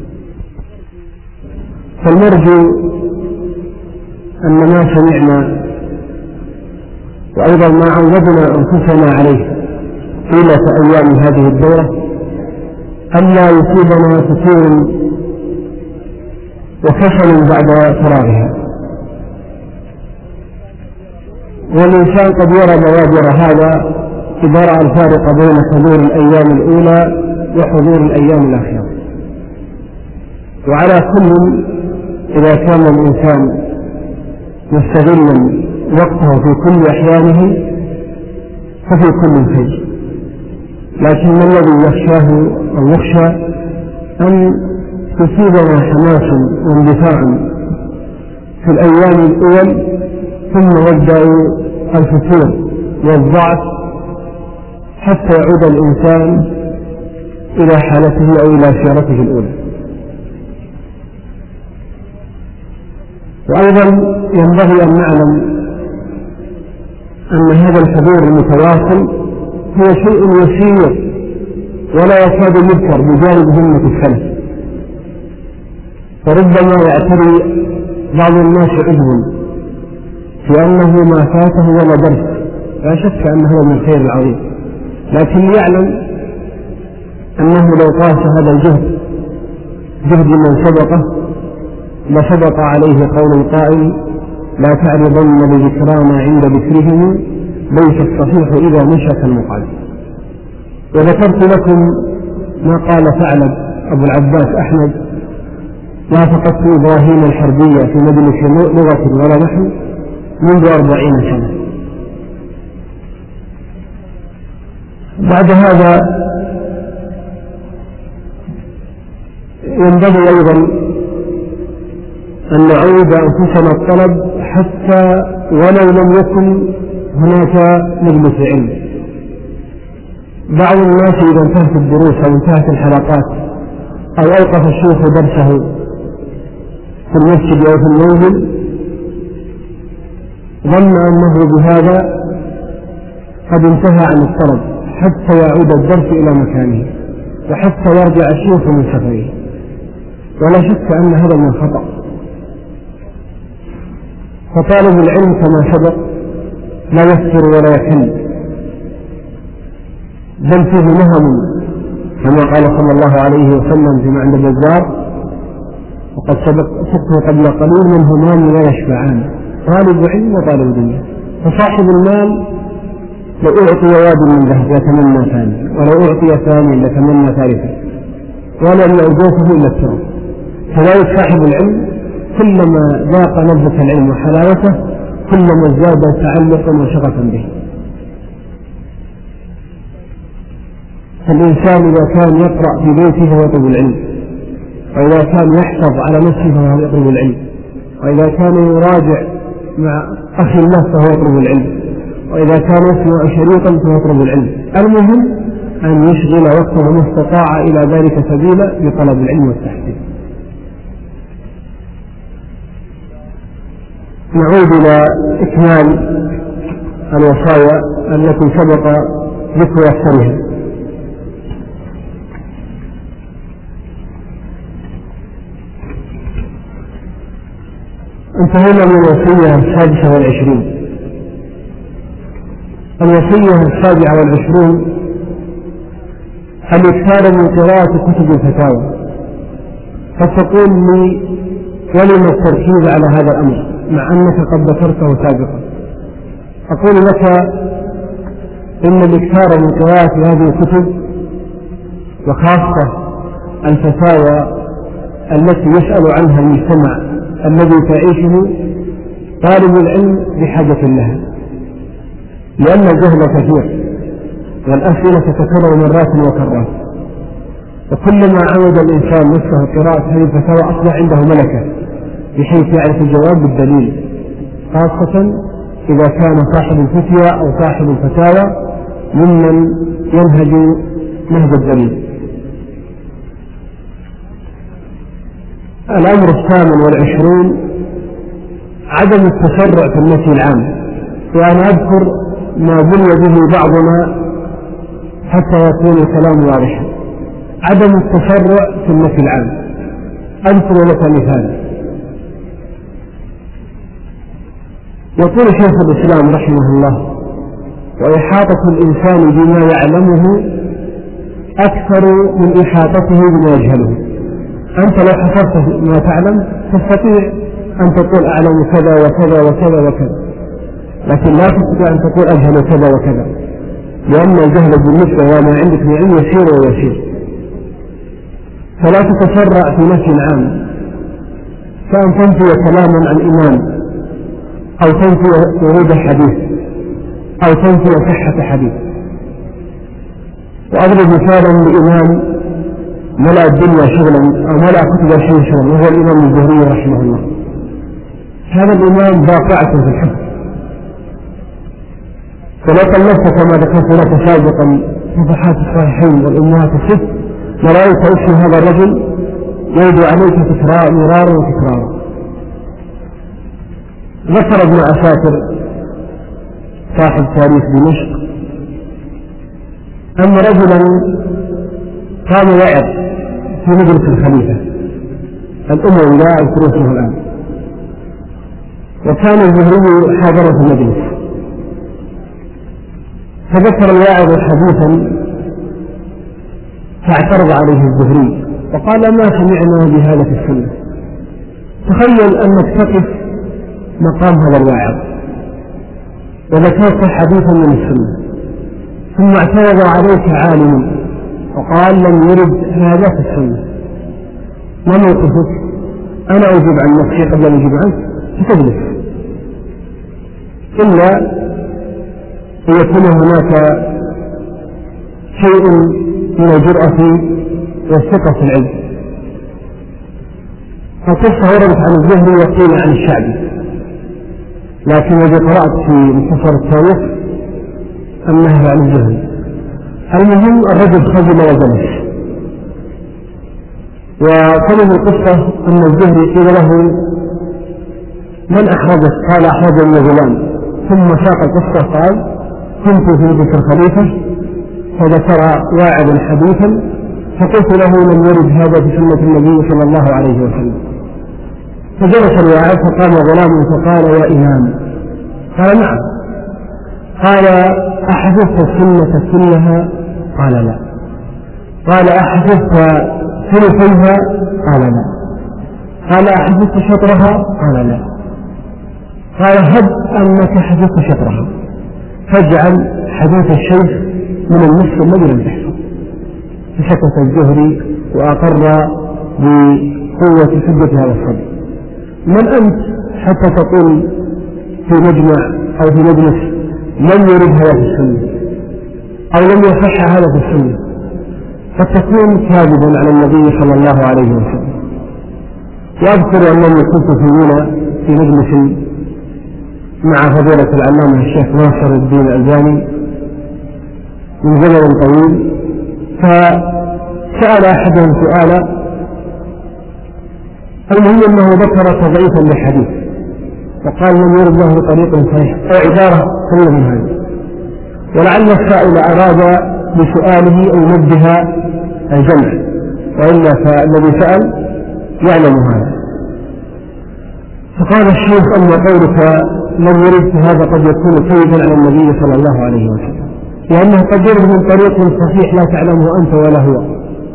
فالمرجو أن ما سمعنا وأيضا ما عودنا أنفسنا عليه طيلة أيام هذه الدورة ألا يصيبنا فتور وكسل بعد فراغها. والإنسان قد يرى بوادر هذا إذا رأى الفارق بين حضور الأيام الأولى وحضور الأيام الأخيرة. وعلى كل، إذا كان الإنسان مستغلا وقته في كل أحيانه ففي كل خير، لكن الذي يخشاه أو يخشى أن تصيبنا حماس واندفاع في الأيام الأول ثم يبدأ الفتور والضعف حتى يعود الإنسان إلى حالته أو إلى سيرته الأولى. وأيضا ينبغي أن نعلم أن هذا الحضور المتواصل هو شيء يسير ولا يكاد يذكر بجانب همة السلف، فربما يعتري بعض الناس عجب في أنه ما فاته ولا درس، لا شك أن هذا من الخير العظيم، لكن يعلم أنه لو قاس هذا الجهد جهد من سبقه لسبق عليه قول القائل: لا تعرضن بذكرانا عند ذكرهم ليس الصحيح إذا مشى كالمقال. وذكرت لكم ما قال ثعلب أبو العباس أحمد: ما فقدت إبراهيم الحربية في مجلس لغة ولا نحو منذ 40 سنة. بعد هذا ينبغي أيضا أن نعود أنفسنا الطلب حتى ولو لم يكن هناك مجلس علم. بعض الناس إذا انتهت الدروس أو انتهت الحلقات أو أوقف الشيخ درسه في المسجد أو في المنزل ظن أنه بهذا قد انتهى عن الطلب حتى يعود الدرس إلى مكانه وحتى يرجع الشيخ من سفره، ولا شك أن هذا من خطأ. فطالب العلم كما سبق لا يفتر ولا يكل، بل فيه نهم كما قال صلى الله عليه وسلم فيما عند البزار: وقد سبقته قبل قليل من همان لا يشبعان، طالب علم وطالب دنيا. فصاحب المال لو أعطي واد من ذهب يتمنى ثاني، ولو أعطي ثاني لتمنى ثالثا، ولا يعجوفه إلا التراب. كذلك صاحب العلم كلما ذاق لذة العلم وحلاوته كلما ازداد تعلقا وشغفا به. فالإنسان إذا كان يقرأ في بيته فهو يطلب العلم، وإذا كان يحفظ على نفسه فهو يطلب العلم، وإذا كان يراجع مع أخي الله فهو يطلب العلم، وإذا كان يسمع شريطا فهو يطلب العلم. المهم أن يشغل وقته ما استطاع إلى ذلك سبيلا بطلب العلم والتحصيل. نعود إلى إكمال الوصايا التي سبق ذكر أكثرها. انتهينا من الوصية 26. الوصية 27 الإكثار من قراءة كتب الفتاوى. قد تقول لي: ولم التركيز على هذا الأمر مع أنك قد ذكرته سابقا؟ أقول لك إن الإكثار من قراءة هذه الكتب وخاصة الفتاوى التي يسأل عنها المجتمع الذي تعيشه طالب العلم بحاجة لها، لأن الجهل كثير والأسئلة تتكرر مرات وكرات، وكلما عود الإنسان نفسه قراءة هذه الفتاوى أصبح عنده ملكة بحيث يعرف الجواب بالدليل، خاصة إذا كان صاحب الفتية أو صاحب الفتاوى ممن ينهج نهج الدليل. الأمر 28 عدم التسرع في النفي العام. وأنا أذكر ما بني به بعضنا حتى يكون الكلام واضحا. عدم التسرع في النفي العام. أذكر لك مثال. يقول شيخ الإسلام رحمه الله: وإحاطة الإنسان بما يعلمه أكثر من إحاطته بما يجهله. أنت لو حفظت ما تعلم تستطيع أن تقول أعلم كذا وكذا وكذا وكذا، لكن لا تستطيع أن تقول أجهل كذا وكذا، لأن الجهل بالنسبة وما عندك من علم يسير ويسير. فلا تتسرع في نفي العام، كأن تنفي كلاما عن إمام، أو تنفي ورود حديث، أو تنفي صحة حديث. وأضرب مثالا لإمام ملأ الدنيا شغلا أو ملأ كتب الحين شغلا، وهو الإمام الزهري رحمه الله. هذا الإمام باقعة في الحفظ، فلو طلبت كما ذكرت لك سابقا صفحات الصحيحين والأمهات الست لرأيت اسم هذا الرجل يرد عليك تكرار مرارا وتكرارا. ذكر ابن عساكر صاحب تاريخ دمشق أن رجلا كان يعظ في مجلس الخليفة الأموي لا أذكر اسمه الآن، وكان الزهري حاضر في المجلس، فذكر الواعظ حديثا فاعترض عليه الزهري وقال ما سمعنا بهذا في السنة. تخيل أنك تقف مقام هذا الواعظ وذكرت حديثا من السنة، ثم اعترض عليك عالم وقال لم يرد هذا في السنة، ما موقفك؟ أنا أجيب عن نفسي قبل أن أجيب عنك، فتجلس إلا أن يكون هناك شيء من الجرأة والثقة في العلم. فقصة وردت عن الزهري وقيل عن الشعبي، لكن إذا قرأت في مختصر التاريخ أنها عن الزهري. المهم الرجل خجل وجلس، وكانت القصة أن الزهري قيل له من أحرجك؟ قال أحرجني غلام، ثم ساق القصة قال كنت في مجلس الخليفة فذكر واعظ حديثا فقلت له لم يرد هذا في سنة النبي صلى الله عليه وسلم. فجلس الواعظ فقام غلام فقال يا إمام. قال نعم. قال أحفظت السنة كلها؟ قال لا. قال أحفظت ثلثيها؟ قال لا. قال أحفظت شطرها؟ قال لا. قال هب أنك حفظت شطرها، فاجعل حديث الشيخ من النصف الذي لم تحفظ. فسكت الزهري وأقر بقوة حجة هذا الصدر. من أنت حتى تقول في مجمع أو في مجلس لم يرد هذا في السنة أو لم يصح هذا في السنة؟ قد تكون كاذبا على النبي صلى الله عليه وسلم. وأذكر أنني كنت في منى في مجلس مع فضيلة العلامة الشيخ ناصر الدين الألباني من زمن طويل، فسأل أحدهم سؤالا، المهم أنه ذكر تضعيفا للحديث وقال لم يرد له طريق صحيح أو عبارة قريبة من هذه، ولعل السائل أراد بسؤاله أن ينبه الجمع، وإلا فالذي سأل يعلم هذا. فقال الشيخ أن قولك لم يرد هذا قد يكون كيدا على النبي صلى الله عليه وسلم، لأنه قد يرد من طريق صحيح لا تعلمه أنت ولا هو،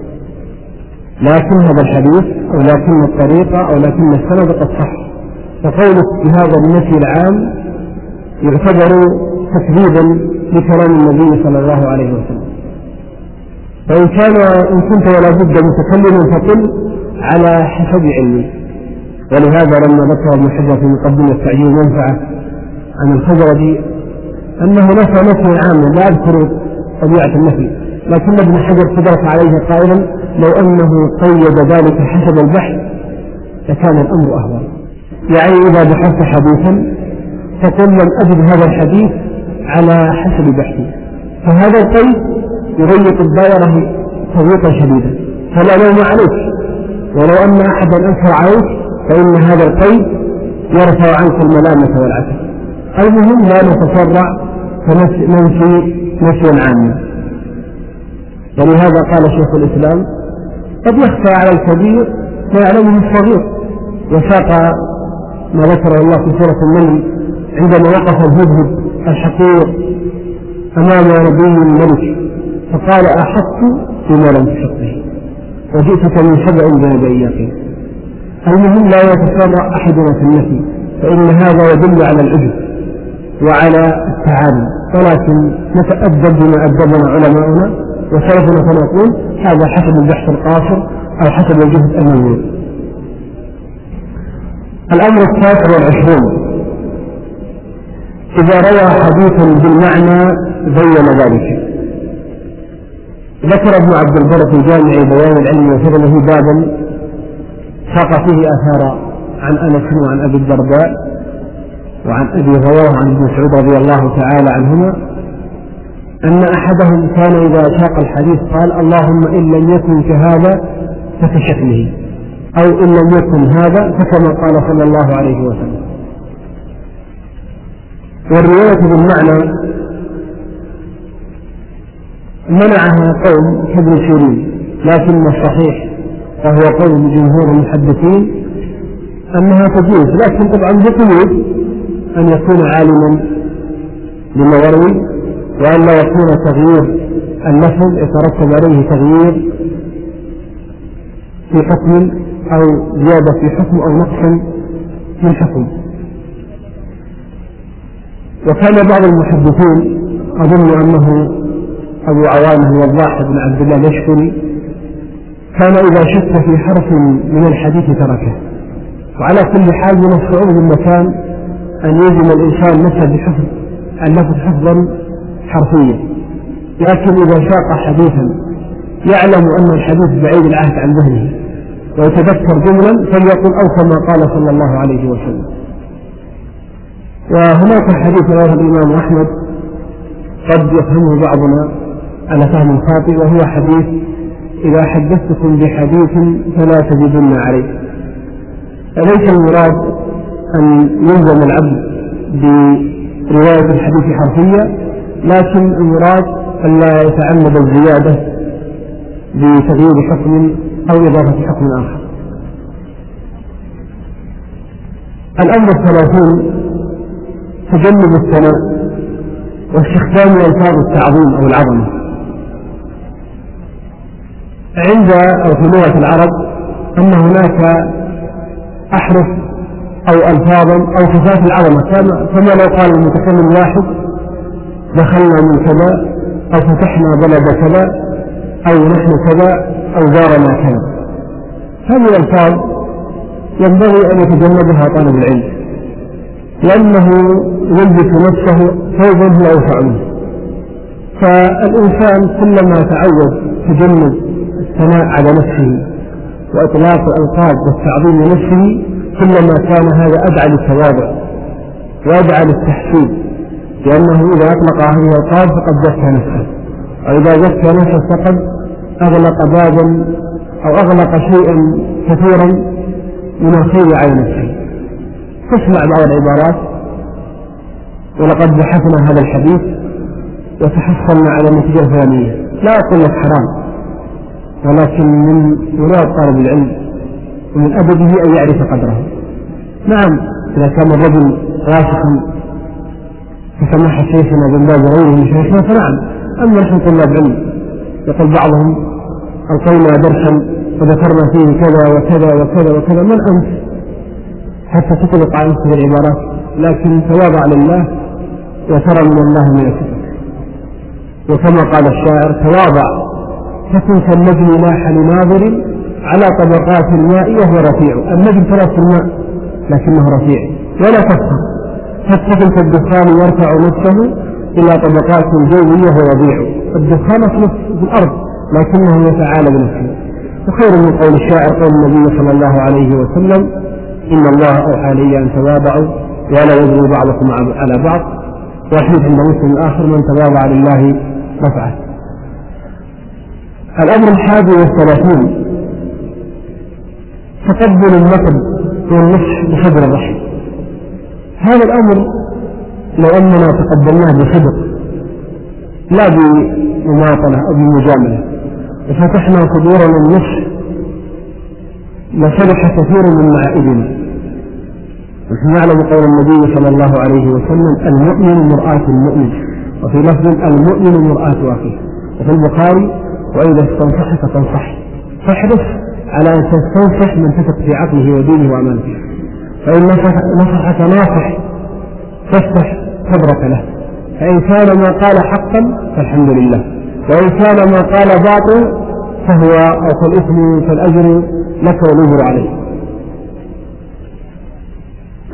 لكن هذا الحديث أو لكن الطريقة أو لكن السند قد صح. فقولك بهذا النفي العام يعتبر تكذيبا لكلام النبي صلى الله عليه وسلم. فإن كنت ولا بد متكلما فقل على حسب علمي. ولهذا لما ذكر ابن حجر في مقدمة تعيين منفعة عن الخزرجي أنه نفى نفي عاما لا أذكر طبيعة النفي، لكن ابن حجر قدرت عليه قائلا لو أنه قيد ذلك حسب البحث لكان الأمر أهون. يعني إذا بحثت حديثا فقل لم أجد هذا الحديث على حسب بحثي، فهذا القيد يضيق الدائرة تضييقا شديدا، فلا لوم عليك، ولو أن أحدا أنكر عليك فإن هذا القيد يرفع عنك الملامة والعتب. المهم لا نتسرع فننفي نفيا عاما. ولهذا قال شيخ الإسلام قد يخفى على الكبير ما يعلمه الصغير، وساق ما ذكره الله في سورة النمل عندما وقف الهدهد الحقير أمام نبي الملك فقال أحطت بما لم تحط به وجئتك من سبع بين يقين. المهم لا يتسرع أحدنا في النفي، فإن هذا يدل على العجب وعلى التعالي، ولكن نتأدب بما أدبنا علماؤنا وسلفنا فنقول هذا حسب البحث القاصر أو حسب الجهد المنوي. الأمر 29 إذا روى حديثا بالمعنى بين ذلك. ذكر ابن عبد البر في جامع بيان العلم وفضله بابا ساق فيه آثار عن أنس وعن أبي الدرداء وعن أبي هريرة وعن ابن مسعود رضي الله تعالى عنهما أن أحدهم كان إذا ساق الحديث قال اللهم إن لم يكن كهذا فكشكله، أو إن لم يكن هذا فكما قال صلى الله عليه وسلم. والرواية بالمعنى منعها قوم كابن سيرين، لكن الصحيح وهو قول جمهور المحدثين أنها تجوز، لكن طبعا بقيود أن يكون عالما بما يروي، وأن لا يكون تغيير اللفظ يترتب عليه تغيير في حكم أو زيادة في حكم أو نقص في حكم. وكان بعض المحدثين أظن أنه أبو عوانة والضاحي بن عبد الله اليشكري كان إذا شك في حرف من الحديث تركه. وعلى كل حال من الصعوبة المكان أن يلزم الإنسان نفسه بحفظ اللفظ حفظا حرفيا، لكن إذا شاق حديثا يعلم أن الحديث بعيد العهد عن ذهنه ويتذكر جملا فليقل أو كما قال صلى الله عليه وسلم. وهناك حديث رواه الإمام أحمد قد يفهمه بعضنا على فهم خاطئ، وهو حديث إذا حدثتكم بحديث فلا تجدن عليه. فليس المراد أن يلزم العبد برواية الحديث حرفية، لكن المراد أن لا يتعمد الزيادة بتغيير حكم أو إضافة حكم آخر. الأمر 30 تجنب الثناء واستخدام ألفاظ التعظيم أو العظمة. عند أو في لغة العرب أن هناك أحرف أو ألفاظا أو صفات العظمة، كما لو قال المتكلم واحد دخلنا من كذا أو فتحنا بلد كذا أو نحن كذا أو زارنا كذا. هذه الألفاظ ينبغي أن يتجنبها طالب العلم، لأنه يلبس نفسه ثوبا هو أوسع منه. فالإنسان كلما تعود تجنب الثناء على نفسه وإطلاق الألقاب والتعظيم لنفسه كلما كان هذا أدعى للتواضع وأدعى للتحسين، لأنه إذا أطلق هذه الألقاب فقد زكى نفسه، وإذا زكى نفسه فقد أغلق بابا أو أغلق شيئا كثيرا من الخير على نفسه. تسمع بعض العبارات، ولقد بحثنا هذا الحديث وتحصلنا على نتيجة ثانية، لا أقول لك حرام، ولكن من مراد طالب العلم ومن أدبه أن يعرف قدره. نعم إذا كان الرجل راسخا كسماح شيخنا بن باز وغيره من شيخنا فنعم، أما نحن طلاب علم يقول بعضهم ألقينا درسا وذكرنا فيه كذا وكذا وكذا وكذا، من أنت حتى تطلق على نفسه العبارات؟ لكن تواضع لله وترى من الله من الكتب. وكما قال الشاعر تواضع فكن كالنجم لاح لناظر على طبقات الماء وهو رفيع. النجم ترى في الماء لكنه رفيع، ولا تفخر، فاتكن كالدخان يرفع نفسه إلى طبقات الجو وهو رضيع. الدخان في الأرض لكنه يتعالى بنفسه. وخير من قول الشاعر قول النبي صلى الله عليه وسلم إن الله أوحى لي أن تواضعوا ولا يجري بعضكم على بعض، وحديث عند مسلم الآخر من تواضع لله رفعه. الأمر 31 تقبل النقد والنصح بصدر الرحم. هذا الأمر لو أننا تقبلناه بصدق لا بمماطلة أو بمجاملة وفتحنا صدورنا النصح لصلح كثير من معائبنا. ونحن نعلم قول النبي صلى الله عليه وسلم المؤمن مرآة المؤمن، وفي لفظ المؤمن مرآة أخيه. وفي البخاري وإذا استنصحك فانصح، فاحرص على أن تستنصح من تثق في عقله ودينه وأمانته، فإن نصحك ناصح فافتح صدرك له، فإن كان ما قال حقا فالحمد لله، وإن كان ما قال باطل فهو أو فالإثم فالأجر لك والأجر عليه.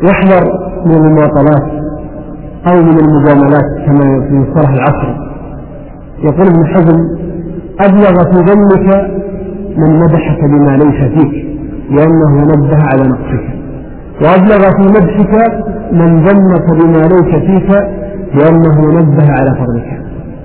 واحذر من المماطلات أو من المجاملات كما في مصطلح العصر. يقول ابن حزم: أبلغ في ذمك من مدحك بما ليس فيك لأنه نبه على نقصك، وأبلغ في مدحك من ذمك بما ليس فيك لأنه نبه على فضلك.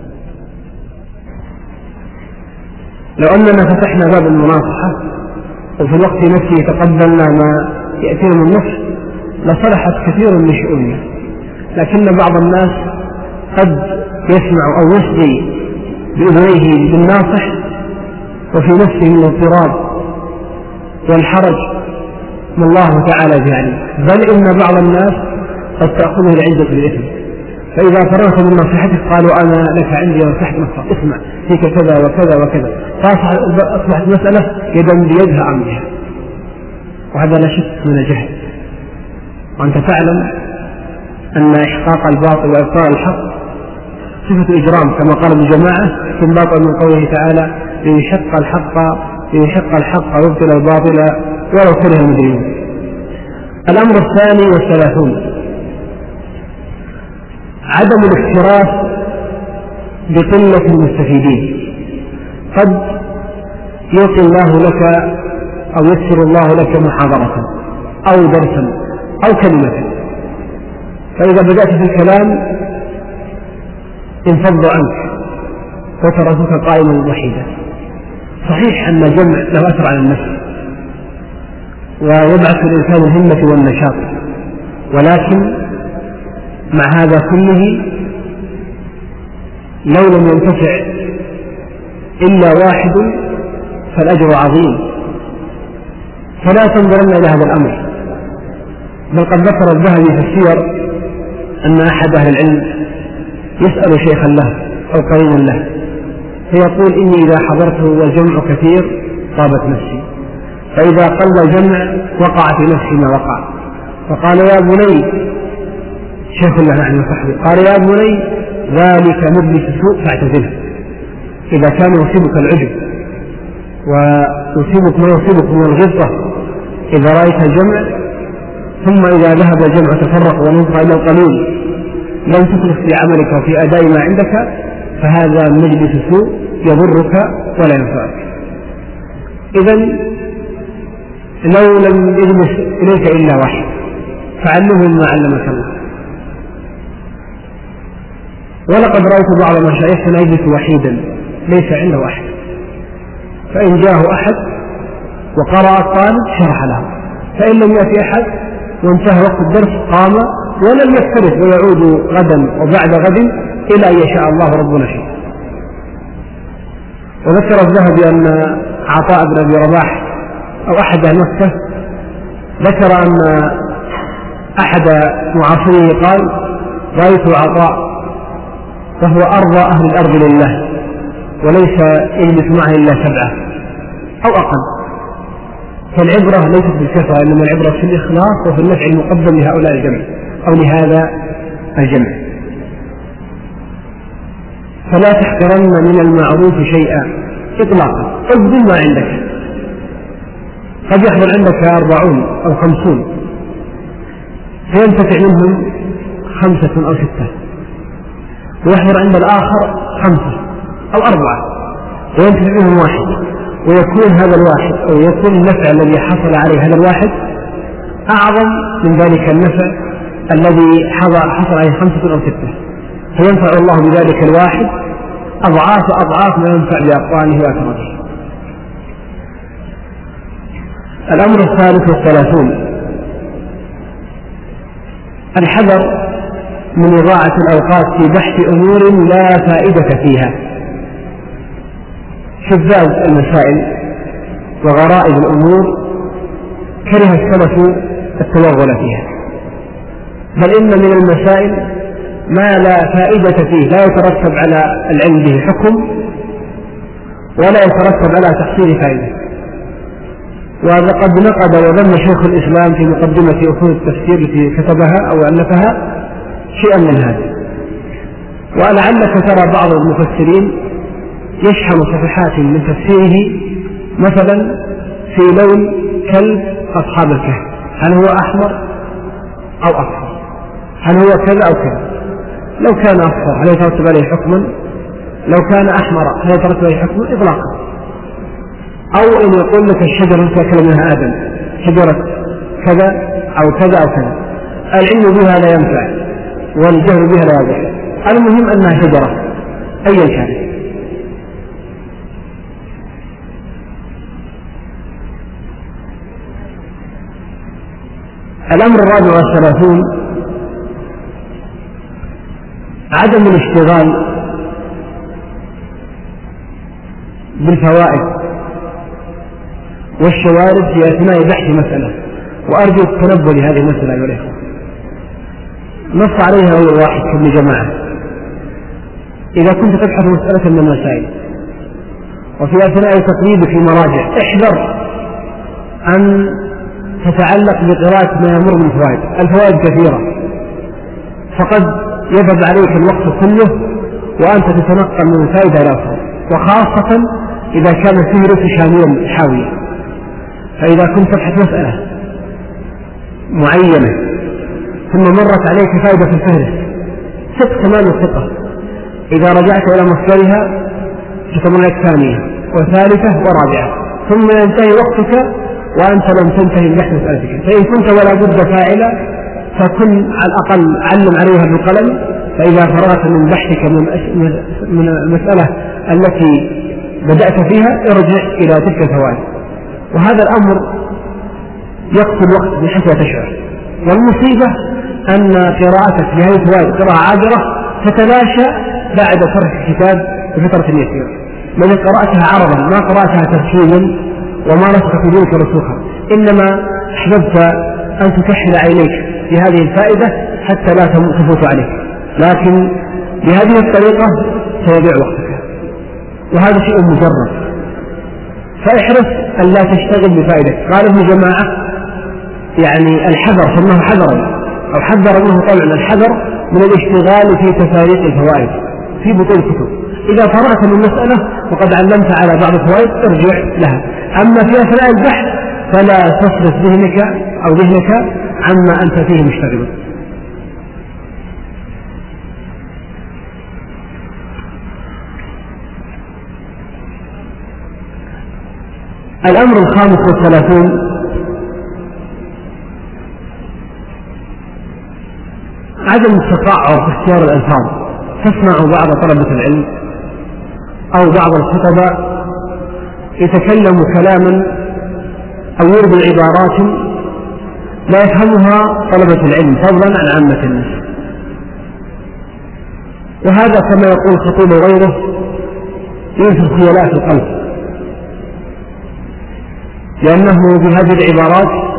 لو أننا فتحنا باب المناصحة وفي الوقت نفسه تقبلنا ما يأتينا من النصح لصلحت كثير من شؤوننا، لكن بعض الناس قد يسمع أو يصغي بأذنيه بالناصح وفي نفسه من الاضطراب والحرج من الله تعالى جعله، بل إن بعض الناس قد تأخذه العزة بالإثم، فإذا فرغت من نصيحتك قالوا: أنا لك عندي نصيحة نصيحة، اسمع فيك كذا وكذا وكذا، فأصبحت مسألة يدا بيدها عملها، وهذا لا شك من الجهل. وأنت تعلم أن إحقاق الباطل وإبطال الحق صفة إجرام كما قال ابن جماعة استنباطا من قوله تعالى: ليحق الحق ويبطل الباطل ولو كره المجرمون. الأمر 32 عدم الاكتراث بقلة المستفيدين. قد يعطي الله لك أو يسر الله لك محاضرة أو درسا أو كلمة، فإذا بدأت في الكلام انفض عنك وتركك قائما وحيدا. صحيح أن الجمع له أثر على النفس ويبعث الإنسان الهمة والنشاط، ولكن مع هذا كله لو لم ينتفع إلا واحد فالأجر عظيم، فلا تنظرن إلى هذا الأمر. بل قد ذكر الذهبي في السير أن أحد أهل العلم يسأل شيخا له أو قرينا له فيقول: إني إذا حضرته والجمع كثير طابت نفسي، فإذا قل الجمع وقع في نفسي ما وقع. فقال: يا بني، شيخ الله عنه وصحبه، قال: يا بني ذلك مجلس سوء فاعتزله. إذا كان يصيبك العجب ويصيبك ما يصيبك من الغبطة إذا رأيت الجمع، ثم إذا ذهب الجمع تفرق ونبقى إلى القليل لم تخلص في عملك وفي أداء ما عندك، فهذا مجلس سوء يضرك ولا ينفعك. إذن لو لم يجلس إليك إلا واحد فعلمه ما علمك الله. ولقد رأيت بعض مشايخنا يجلس وحيدا ليس عنده أحد، فإن جاءه أحد وقرأ الطالب شرح له، فإن لم يأتي أحد وانتهى وقت الدرس قام ولم يختلف ويعود غدا وبعد غد إلى أن يشاء الله ربنا شيء. وذكر الذهبي أن عطاء بن أبي رباح أو أحد أهل مكة ذكر أن أحد معاصريه قال: رأيت عطاء وهو أرضى أهل الأرض لله وليس يجلس معه إلا 7 أو أقل. فالعبرة ليست بالكثرة، إنما العبرة في الإخلاص وفي النفع المقدم لهؤلاء الجمع أو لهذا الجمع. فلا تحقرن من المعروف شيئا إطلاقا، ابذل ما عندك. قد يحضر عندك 40 أو 50 فينتفع منهم 5 أو 6، ويحضر عند الآخر 5 أو 4 وينتفع منهم 1، ويكون هذا الواحد أو يكون النفع الذي حصل عليه هذا الواحد أعظم من ذلك النفع الذي حصل عليه 5 أو 6، فينفع الله بذلك الواحد أضعاف ما ينفع بأقوانه وأكرامه. الأمر 33 الحذر من إضاعة الأوقات في بحث أمور لا فائدة فيها. شذاذ المسائل وغرائب الأمور كره السلف التوغل فيها، بل إن من المسائل ما لا فائدة فيه لا يترتب على العلم به حكم ولا يترتب على تحصيل فائدة. وقد نقد وذم شيخ الإسلام في مقدمة أصول التفسير التي كتبها أو ألفها شيئا من هذا. ولعلك ترى بعض المفسرين يشحن صفحات من تفسيره مثلا في لون كلب أصحاب الكهف، هل هو أحمر أو أصفر، هل هو كذا أو كذا؟ لو كان أصفر هل يترتب عليه حكما؟ لو كان أحمر هل يترتب عليه حكما؟ إطلاقا. أو إن يقول لك الشجرة التي أكل منها آدم شجرة كذا أو كذا أو كذا، العلم بها لا ينفع والجهل بها لا يضر، المهم أنها شجرة أيا كانت. الأمر 34 عدم الاشتغال بالفوائد والشوارد في أثناء بحث مسألة، وأرجو التنبه لهذه المسألة أيها الأخوة. نص عليها أول واحد كابن جماعة: إذا كنت تبحث مسألة من المسائل وفي أثناء تقريبك المراجع احذر أن تتعلق بقراءة ما يمر من فوائد. الفوائد كثيرة، فقد يذهب عليك الوقت كله وأنت تتنقل من فائدة إلى أخرى، وخاصة إذا كان الفهرس شاملا حاويا. فإذا كنت تبحث مسألة معينة ثم مرت عليك فائدة في الفهرس، ثق تمام الثقة، إذا رجعت إلى مصدرها ستمر لك ثانية وثالثة ورابعة، ثم ينتهي وقتك وأنت لم تنتهي من بحث مسألتك. فإن كنت ولا بد فاعلا فكن على الأقل علم عليها بالقلم، فإذا فرغت من بحثك من المسألة التي بدأت فيها ارجع إلى تلك الفوائد. وهذا الأمر يقتل الوقت بحيث لا تشعر. والمصيبة أن قراءتك لهذه الفوائد قراءة عابرة تتلاشى بعد ترك الكتاب بفترة يسيرة، لأن قرأتها عرضا ما قرأتها تركيبا وما رسخت في ذلك رسوخا، إنما أحببت أن تكحل عينيك بهذه الفائدة حتى لا تفوت عليك، لكن بهذه الطريقة سيضيع وقتك، وهذا شيء مجرد. فاحرص أن لا تشتغل بفائدتك. قال ابن جماعة يعني الحذر، سماه حذرا أو حذر منه طبعا الحذر من الاشتغال في تفاريق الفوائد في بطون الكتب. إذا فرغت من مسألة وقد علمت على بعض الفوائد ارجع لها، أما في أثناء البحث فلا تصرف ذهنك أو ذهنك عما أنت فيه مشتغل. الأمر 35 عدم التقاعد في اختيار الألفاظ. تسمع بعض طلبة العلم أو بعض الخطباء يتكلم كلاما أو يرد عبارات لا يفهمها طلبة العلم فضلا عن عامة الناس، وهذا كما يقول الخطيب وغيره ينشر خيلاء في القلب، لأنه بهذه العبارات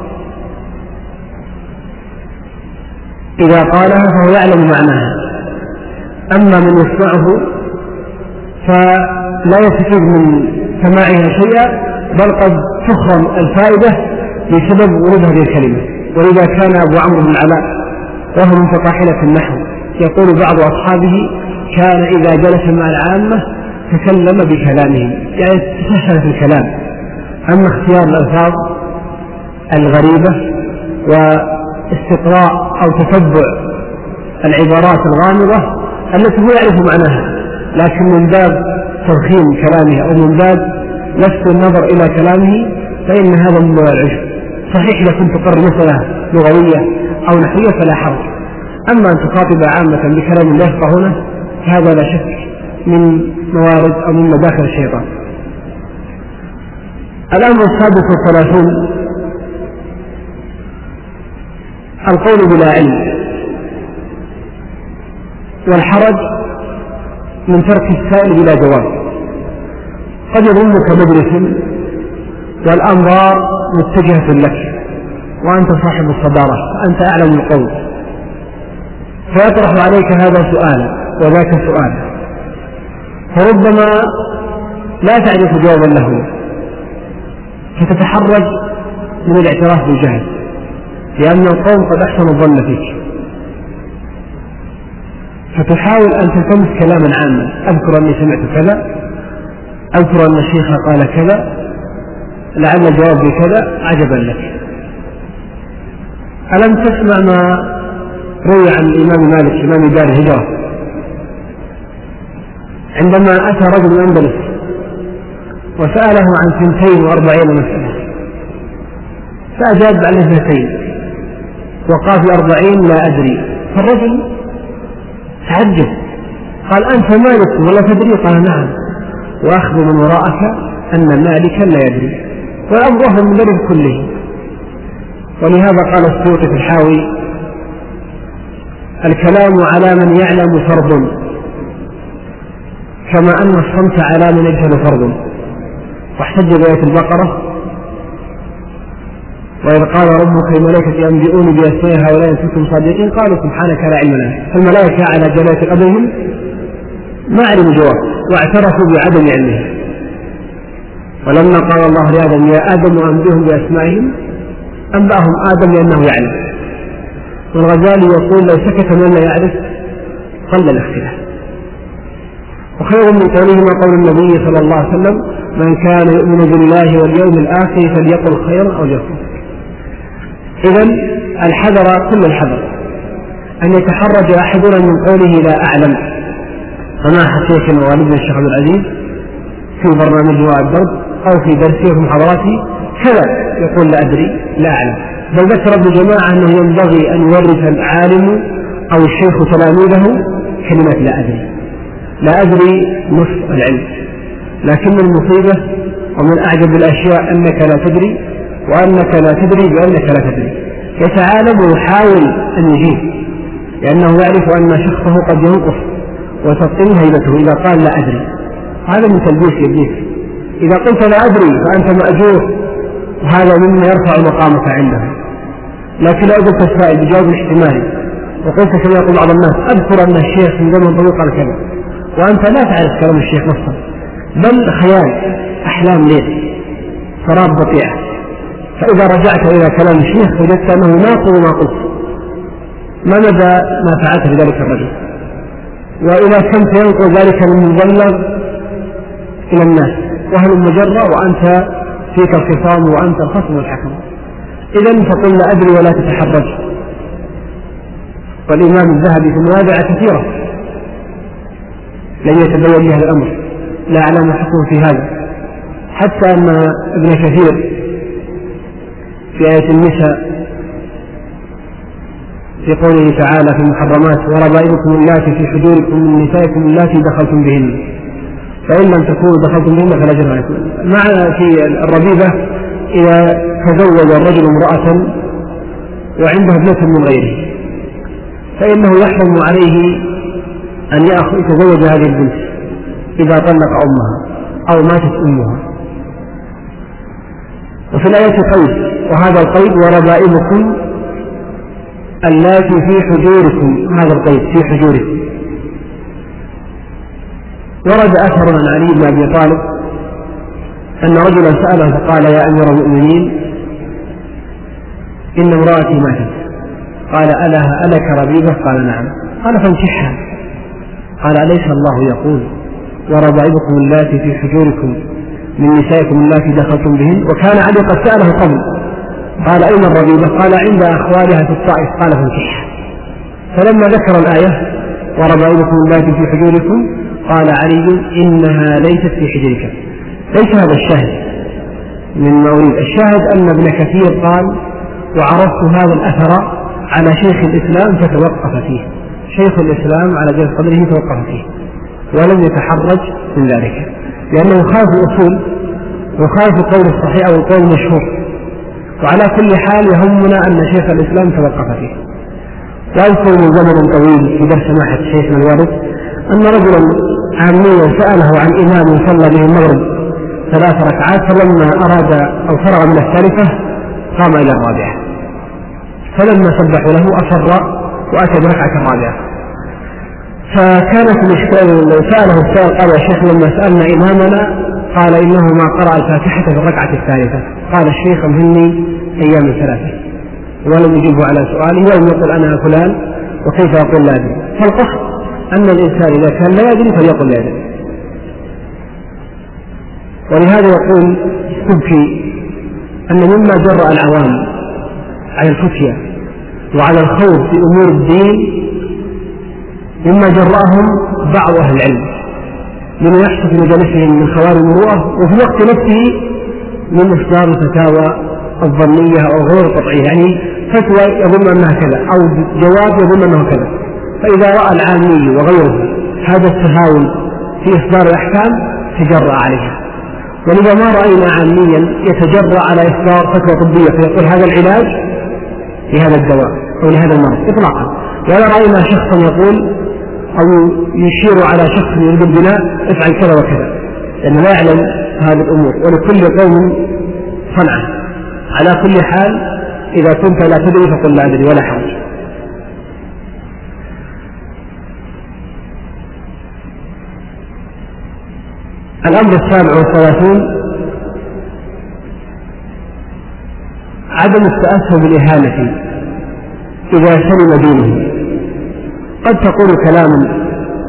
إذا قالها فهو يعلم معناها، أما من يسمعه فلا يستفيد من سماعها شيئا، بل قد تخرم الفائدة بسبب ورود هذه الكلمة. ولذا كان أبو عمرو بن العلاء وهو من فطاحلة النحو يقول بعض أصحابه كان إذا جلس مع العامة تكلم بكلامهم، يعني تسهل في الكلام. أما اختيار الألفاظ الغريبة واستقراء أو تتبع العبارات الغامضة التي هو يعرف معناها، لكن من باب تضخيم كلامه أو من باب لفت النظر إلى كلامه، فإن هذا من نوع العجب. صحيح إذا كنت تقرر مسألة لغوية أو نحوية فلا حرج، أما أن تخاطب عامة بكلام لا يفقهونه فهذا لا شك من موارد أو من مداخل الشيطان. الأمر 36 القول بلا علم، والحرج من ترك السائل بلا جواب. قد يظنك مجلس والأنظار متجهة لك وأنت صاحب الصدارة فأنت أعلم القول، فيطرح عليك هذا سؤالا وذاك سؤالا، فربما لا تعرف جوابا له فتتحرج من الاعتراف بالجهل، لأن القوم قد أحسن الظن فيك، فتحاول أن تلتمس كلاما عاما. أذكر أني سمعت كذا، أذكر أن الشيخ قال كذا، لعل الجواب بكذا، عجبا لك. ألم تسمع ما روي عن الإمام مالك إمام دار الهجرة عندما أتى رجل الأندلس وسأله عن 42 مسألة فأجاب عن 2 وقال في 40 لا أدري. فالرجل تعجب قال أنت مالك ولا تدري؟ قال نعم، وأخذ من وراءك أن مالكا لا يدري، والأمر من ذلك كله. ولهذا قال السيوطي في الحاوي: الكلام على من يعلم فرض، كما أن الصمت على من يجهل فرض. واحتج بآية البقرة: وإذ قال ربك للملائكة أنبئوني بأسماء هؤلاء إن كنتم صادقين قالوا سبحانك لا علم لنا. فالملائكة على جلالة قدرهم ما علموا جواب واعترفوا بعدم علمه. ولما قال الله لآدم يا آدم أنبئهم بأسمائهم أنبأهم آدم لأنه يعلم. والغزالي يقول: لو سكت من لا يعرف قل الاختلاف. وخير من قولهما قول النبي صلى الله عليه وسلم: من كان يؤمن بالله واليوم الآخر فليقل خيرا أو ليصمت. إذن الحذر كل الحذر أن يتحرج أحدنا من قوله لا أعلم، سماحة شيخنا ووالدنا الشيخ عبد العزيز في برنامج دواء الدرب أو في درسه ومحاضراته كذا يقول لا أدري لا أعلم، بل ذكر ابن جماعة أنه ينبغي أن يورث العالم أو الشيخ تلاميذه كلمة لا أدري. لا أدري نصف العلم، لكن المصيبة ومن أعجب الأشياء أنك لا تدري، وأنك لا تدري بأنك لا تدري. يتعالم ويحاول أن يجيب لأنه يعرف أن شخصه قد ينقص وتبطل هيبته إذا قال لا أدري. هذا من تلبيس إبليس. إذا قلت لا أدري فأنت مأجور، وهذا مما يرفع مقامك عنده. لكن لو قلت السائل بجواب احتمالي وقلت كما يقول بعض الناس: أذكر أن الشيخ من زمن طويل قال كذا، وأنت لا تعرف كلام الشيخ نفسه، بل خيال أحلام ليل سراب بطيئة. فإذا رجعت إلى كلام الشيخ وجدت أنه ناقض ما قلت، ما مدى ما فعلت بذلك الرجل؟ وإذا كنت ينقل ذلك من مبلغ إلى الناس وهل المجرة وأنت فيك الخصام وأنت الخصم والحكم. إذن فقل لا أدري ولا تتحرج. والإمام الذهبي في الموادع كثيرة لن يتبين لها الأمر، لا أعلم حكم في هذا. حتى أن ابن كثير في آية النساء في قوله تعالى في المحرمات: وربائبكم اللاتي في حجوركم من نسائكم اللاتي دخلتم بهن فإن لم تكونوا دخلتم بهن فلا جناح عليكم. معنى في الربيبة إذا تزوج الرجل امرأة وعنده ابنة من غيره فإنه يحرم عليه أن يتزوج هذه البنت إذا طلق أمها أو ماتت أمها. وفي الآية قيد، وهذا القيد وربائبكم اللاتي في حجوركم، هذا القيد في حجوركم. ورد أثر عن علي بن أبي طالب أن رجلا سأله فقال: يا أمير المؤمنين إن امرأتي ماتت. قال: ألك ربيبة؟ قال: نعم. قال: فانكحها. قال: أليس الله يقول وربائبكم اللاتي في حجوركم من نسائكم اللاتي دخلتم بهن؟ وكان علي قد سأله قبل. قال: أين الربيبة؟ قال: عند أخوالها في الطائف. قال: فانكحها. فلما ذكر الآية وربائبكم اللاتي في حجوركم قال علي: إنها ليست في حجرك. ليس هذا الشاهد من مورد. الشاهد أن ابن كثير قال: وعرفت هذا الأثر على شيخ الإسلام فتوقف فيه. شيخ الإسلام على جهة قدره توقف فيه ولم يتحرج من ذلك، لأنه خالف الأصول وخالف القول الصحيح أو القول المشهور. وعلى كل حال يهمنا أن شيخ الإسلام توقف فيه. وأذكر من زمن طويل في درس سماحة شيخنا الوالد أن رجلا عاميا سأله عن إمام صلى به المغرب 3 ركعات، فلما أراد أو فرغ من الثالثة قام إلى الرابعة، فلما سبحوا له أصر وأتى بركعة الرابعة. فكانت الإشكال لو سأله السائل قال: يا شيخ لما سألنا إمامنا قال إنه ما قرأ الفاتحة في الركعة الثالثة. قال الشيخ: أمهني أيام 3، ولم يجيبه على سؤاله ولم يقل أنا فلان وكيف أقول لا أدري. فالقصد أن الإنسان إذا كان لا يدري فليقل لا يدري. ولهذا يقول السبكي أن مما جرأ العوام على الفتية وعلى الخوض في أمور الدين مما جرأهم بعض أهل العلم من يحصل في مجالسهم من خوارج المروءة، وفي الوقت نفسه من إصدار الفتاوى الظنية أو غير القطعية، يعني فتوى يظن أنها كذا أو جواب يظن أنه كذا. فإذا رأى العامي وغيره هذا التهاون في إصدار الأحكام تجرأ عليها. ولذا ما رأينا عاميا يتجرأ على إصدار فتوى طبية فيقول هذا العلاج لهذا الدواء أو لهذا المرض إطلاقا، ولا رأينا شخصا يقول أو يشير على شخص يريد البناء افعل كذا وكذا، لأنه لا يعلم هذه الأمور، ولكل قوم صنعة. على كل حال إذا كنت لا تدري فقل لا أدري ولا حرج. الأمر 37 عدم التأثر بالإهانة إذا سلم دينه. قد تقول كلاما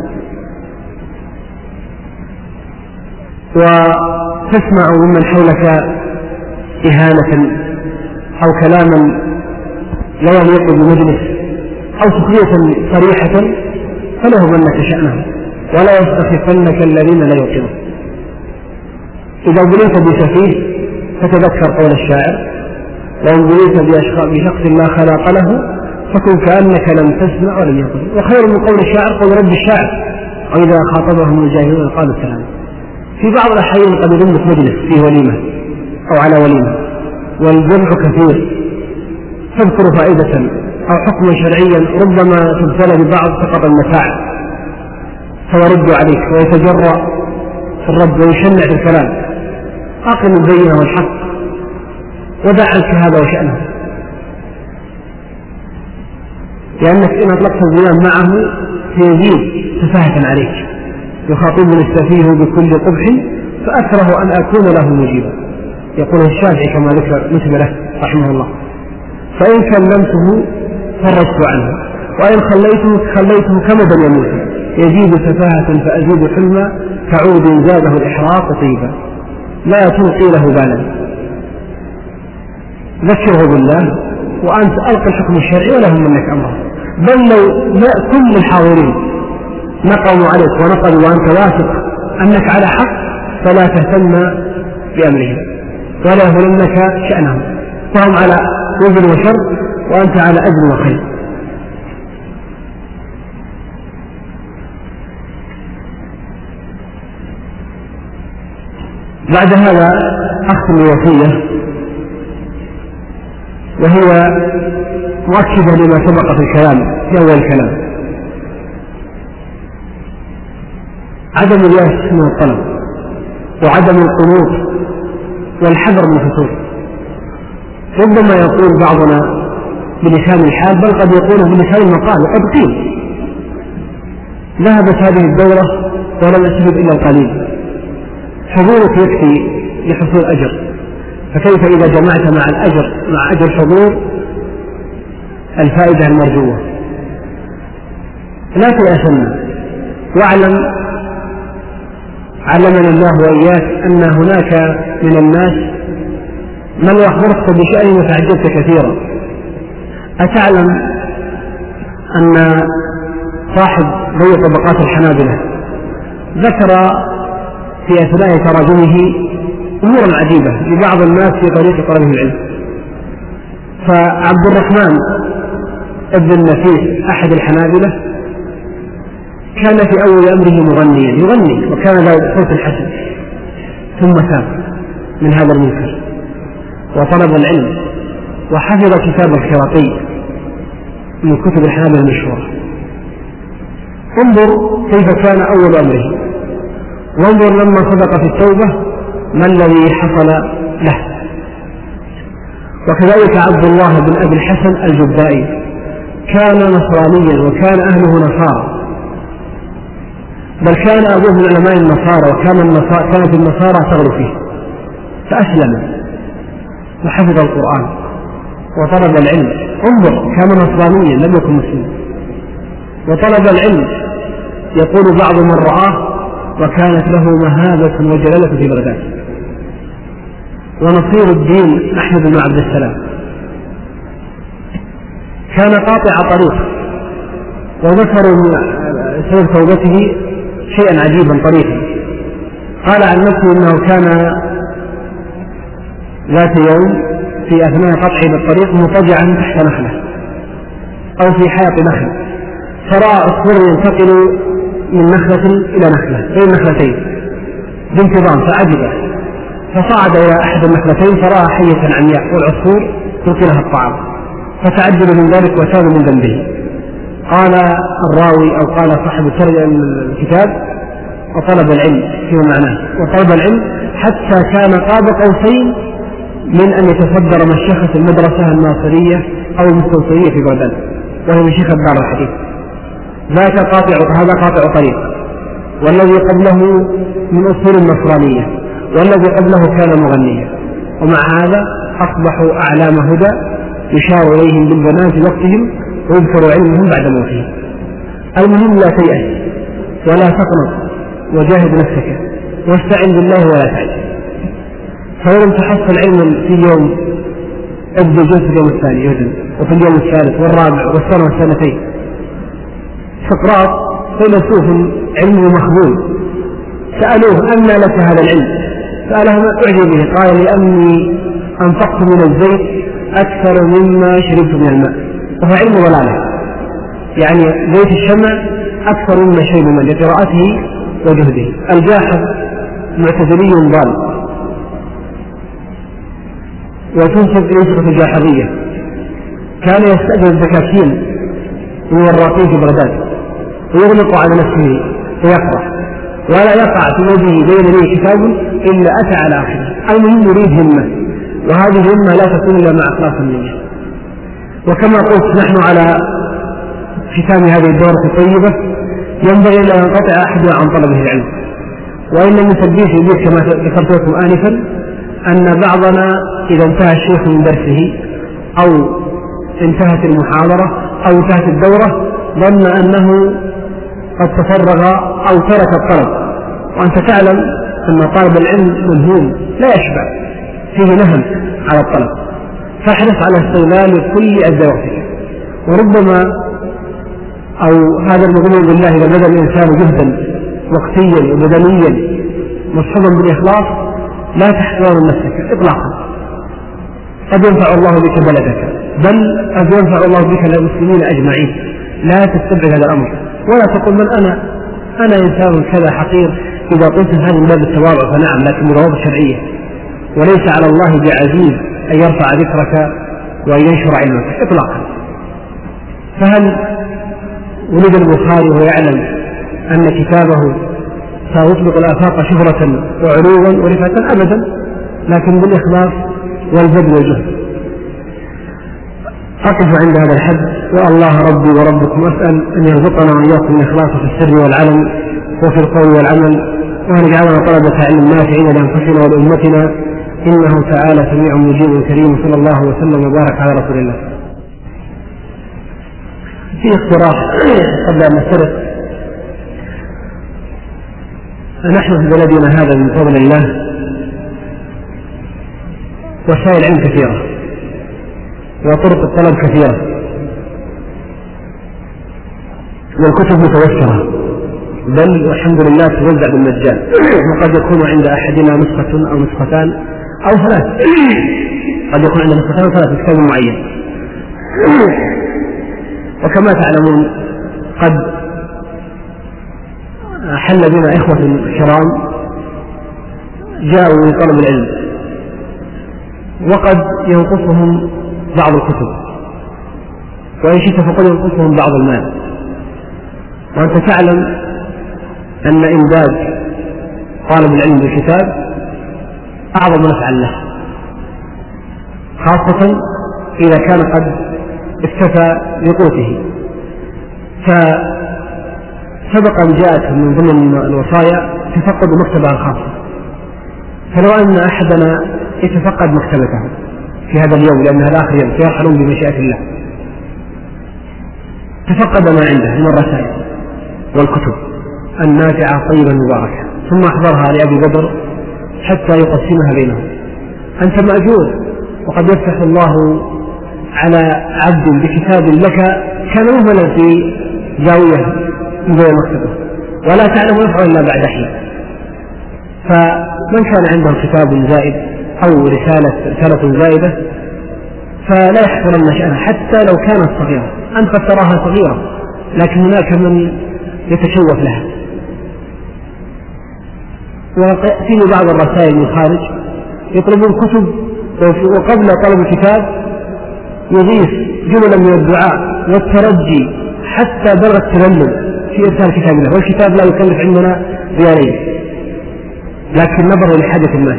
وتسمع ممن حولك إهانة أو كلاما لا يليق بمجلس أو سخرية صريحة، فله منك شأنه ولا يستخفنك الذين لا يوقنون. إذا بليت بسفيه فتذكر قول الشاعر: وإن بليت بشخص لا خلاق له فكن كأنك لم تسمع ولم يقل. وخير من قول الشاعر قول رب الشاعر: وإذا خاطبهم الجاهلون قالوا السلام. في بعض الأحيان قد يضمك مجلس فيه وليمة أو على وليمة والجمع كثير، تذكر فائدة أو حكما شرعيا ربما تبتلى ببعض سقط المتاع فيرد عليك ويتجرأ في الرد ويشنع في الكلام. أقم البينة والحق ودع عنك هذا وشأنه، لأنك إن أطلقت الزمان معه سيزيد تفاهة عليك. يخاطبني السفيه بكل قبح فأكره أن أكون له مجيبا، يقول الشافعي كما ذكر نسبة له رحمه الله. فإن كلمته فرجت عنه وإن خليته كمدا يموت، يزيد سفاهة فأزيد حلما كعود زاده الإحراق طيبا، لا تلقي له بالا. ذكره بالله وأنت ألقى الحكم الشرعي ولا هم منك أمره. بل لو كل الحاضرين نقموا عليك ونقلوا وأنت واثق أنك على حق فلا تهتم بأمرهم ولا يهمنك شأنهم، فهم على وزر وشر وأنت على أجر وخير. بعد هذا أختم الوصية، وهي مؤكدة لما سبق في الكلام في أول الكلام: عدم اليأس من الطلب وعدم القنوط والحذر من الفتور. ربما يقول بعضنا بلسان الحال، بل قد يقول بلسان المقال، وقد قيل ذهبت هذه الدورة ولم أستفد إلا القليل، حضورك يكفي لحصول أجر، فكيف إذا جمعت مع الأجر مع أجر حضور الفائدة المرجوة؟ لا تيأسن، واعلم علمنا الله وإياك أن هناك من الناس من يخبرك بشأنه وتعجبت كثيرا. أتعلم أن صاحب بيع طبقات الحنابلة ذكر في أثناء تراجمه أمورا عجيبة لبعض الناس في طريق طلب العلم. فعبد الرحمن ابن النفيس أحد الحنابلة كان في أول أمره مغنيا يغني وكان له صوت الحسن، ثم تاب من هذا المنكر وطلب العلم وحفظ كتاب الخراطي من كتب الحنابلة المشهورة. انظر كيف كان أول أمره، وانظر لما صدق في التوبة ما الذي حصل له. وكذلك عبد الله بن أبي الحسن الجبائي كان نصرانيا وكان أهله نصارى، بل كان أبوه من علماء النصارى كانت النصارى تغلو فيه، فأسلم وحفظ القرآن وطلب العلم. انظر، كان نصرانيا لم يكن مسلما وطلب العلم. يقول بعض من رآه وكانت له مهابة وجلالة في بغداد. ونصير الدين أحمد بن عبد السلام كان قاطع طريق، وذكروا سبب توبته شيئا عجيبا طريقا. قال عن نفسه انه كان ذات يوم في اثناء قطعه بالطريق مضطجعا تحت نخله او في حائط نخل، فراى عصفور ينتقل من نخله الى نخله بين نخلتين بانتظام فعجب، فصعد الى احد النخلتين فراى حية عمياء والعصفور تلقي لها الطعام، فتعجب من ذلك وتاب من ذنبه. قال الراوي او قال صاحب الكتاب: وطلب العلم فيما معناه، وطلب العلم حتى كان قاب قوسين من ان يتصدر مشيخة المدرسة الناصرية او المستوصية في بغداد، وهي مشيخة دار الحديث. هذا قاطع طريق، والذي قبله من اصول النصرانية، والذي قبله كان مغنيا، ومع هذا اصبحوا اعلام هدى يشار اليهم بالبنات في وقتهم ويذكر علمهم بعد موتهم. المهم لا تيأس ولا تقنط، وجاهد نفسك واستعن بالله ولا تعجز. فلو لم تحصل علما في اليوم ابدأ جلسة اليوم الثاني يوجد، وفي اليوم الثالث والرابع والسنة والسنتين. سقراط فيلسوف علمه مخبول، سألوه: أن لك هذا العلم؟ سأله: ما أعجب به؟ قال: لأني أنفقت من الزيت أكثر مما شربت من الماء. وهو علم ضلاله، يعني زيت الشمع أكثر مما شرب من لقراءته وجهده. الجاحظ معتزلي ضال، وتنسب إليه صفة الجاحظية. كان يستأجر الدكاكين من الراقين في بغداد ويغلق على نفسه ويقرأ، ولا يقع في وجهه بين يديه كتاب إلا أتى على آخره. المهم يريد همة، وهذه الهمة لا تكون إلا مع إخلاص النية. وكما قلت نحن على ختام هذه الدورة الطيبة ينبغي أن ينقطع أحد عن طلبه العلم، وإن لم يسبيه في البيت كما ذكرت لكم آنفا أن بعضنا إذا انتهى الشيخ من درسه أو انتهت المحاضرة أو انتهت الدورة ظن أنه قد تفرغ أو ترك الطلب، وأنت تعلم أن طالب العلم ملهوم لا يشبع، فيه نهم على الطلب، فاحرص على استغلال كل أجزاء وقتك. وربما أو هذا المظلوم بالله إذا بذل الإنسان جهدا وقتيا وبدنيا مصحوبا بالإخلاص لا تحتوان نفسك إطلاقا. قد ينفع الله بك بلدك، بل قد ينفع الله بك للمسلمين أجمعين. لا تستبعد هذا الأمر، ولا تقول من أنا إنسان كذا حقير. إذا قلت هذا من باب التواضع فنعم، لكن بضوابط شرعية، وليس على الله بعزيز أن يرفع ذكرك وأن ينشر علمك إطلاقا. فهل ولد البخاري وهو يعلم أن كتابه سيطلق الآفاق شهرة وعلوا ورفعة؟ أبدا، لكن بالإخلاص والبذل والجهد. أقف عند هذا الحد، والله ربي وربكم أسأل أن يرزقنا وإياكم الإخلاص في السر والعلن وفي القول والعمل، وأن يجعلنا طلبة علم نافعين لأنفسنا ولأمتنا، إنه تعالى سميع مجيب كريم. صلى الله وسلم وبارك على رسول الله. في اقتراح قبل أن نسترق. نحن في بلدنا هذا من فضل الله وسائل علم كثيرة وطرق الطلب كثيرة والكتب متوفرة، بل والحمد لله توزع بالمجان، وقد يكون عند أحدنا نسخة أو نسختان أو ثلاث، قد يكون عند نسختان أو ثلاث في كتاب معين. وكما تعلمون قد حل بنا إخوة كرام جاءوا لطلب العلم، وقد ينقصهم بعض الكتب، وإن شئت فقد ينقصهم بعض المال. وأنت تعلم أن إمداد طالب العلم بالكتاب أعظم نفعا له، خاصة إذا كان قد اكتفى بقوته. فسبق أن جاءت من ضمن الوصايا تفقد مكتبة خاصة، فلو أن أحدنا يتفقد مكتبته في هذا اليوم، لأن هذا آخر يوم سيرحلون بمشيئة الله، تفقد ما عنده من الرسائل والكتب النافعة طيبة مباركة، ثم أحضرها لأبي بدر حتى يقسمها بينهم. أنت مأجور، وقد يفتح الله على عبد بكتاب لك كان مهملا في زاوية من زاوية المكتبة ولا تعلم نفعه إلا بعد حين. فمن كان عنده كتاب زائد أو رسالة زائدة فلا يحقرن شأنها حتى لو كانت صغيرة. أنت قد تراها صغيرة لكن هناك من يتشوف لها. ويأتيني بعض الرسائل من الخارج يطلبون كتب وقبل طلب الكتاب يضيف جملا من الدعاء والترجي حتى بلغ التذلل في إرسال كتاب الله، والكتاب لا يكلف عندنا ريالين لكن نظر لحاجة الناس.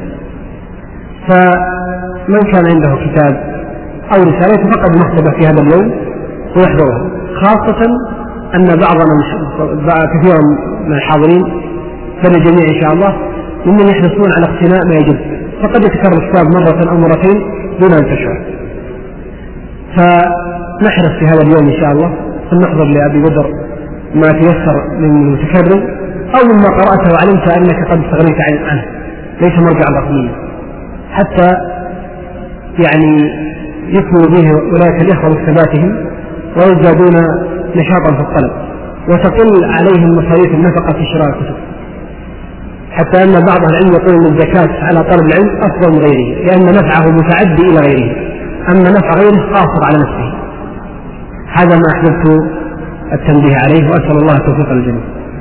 فمن كان عنده كتاب أو رسالة فقد مكتبة في هذا اليوم ويحضرها، خاصة أن كثيرا من الحاضرين بل الجميع إن شاء الله ممن يحرصون على اقتناء ما يجب، فقد يتكرر الكتاب مرة أو مرتين دون أن تشعر. فنحرص في هذا اليوم إن شاء الله أن نحضر لأبي بدر ما تيسر من متكرر أو مما قرأته وعلمت أنك قد استغنيت عنه، ليس مرجع رقمي، حتى يعني يكمل به ولاية الإخوة مكتباتهم ويزدادون نشاطا في الطلب وتقل عليهم مصاريف النفقة في شراء الكتب، حتى أن بعض العلم يقول أن الزكاة على طلب العلم أفضل من غيره لأن نفعه متعدي إلى غيره، أما نفع غيره قاصر على نفسه. هذا ما أحببت التنبيه عليه وأسأل الله التوفيق للجميع.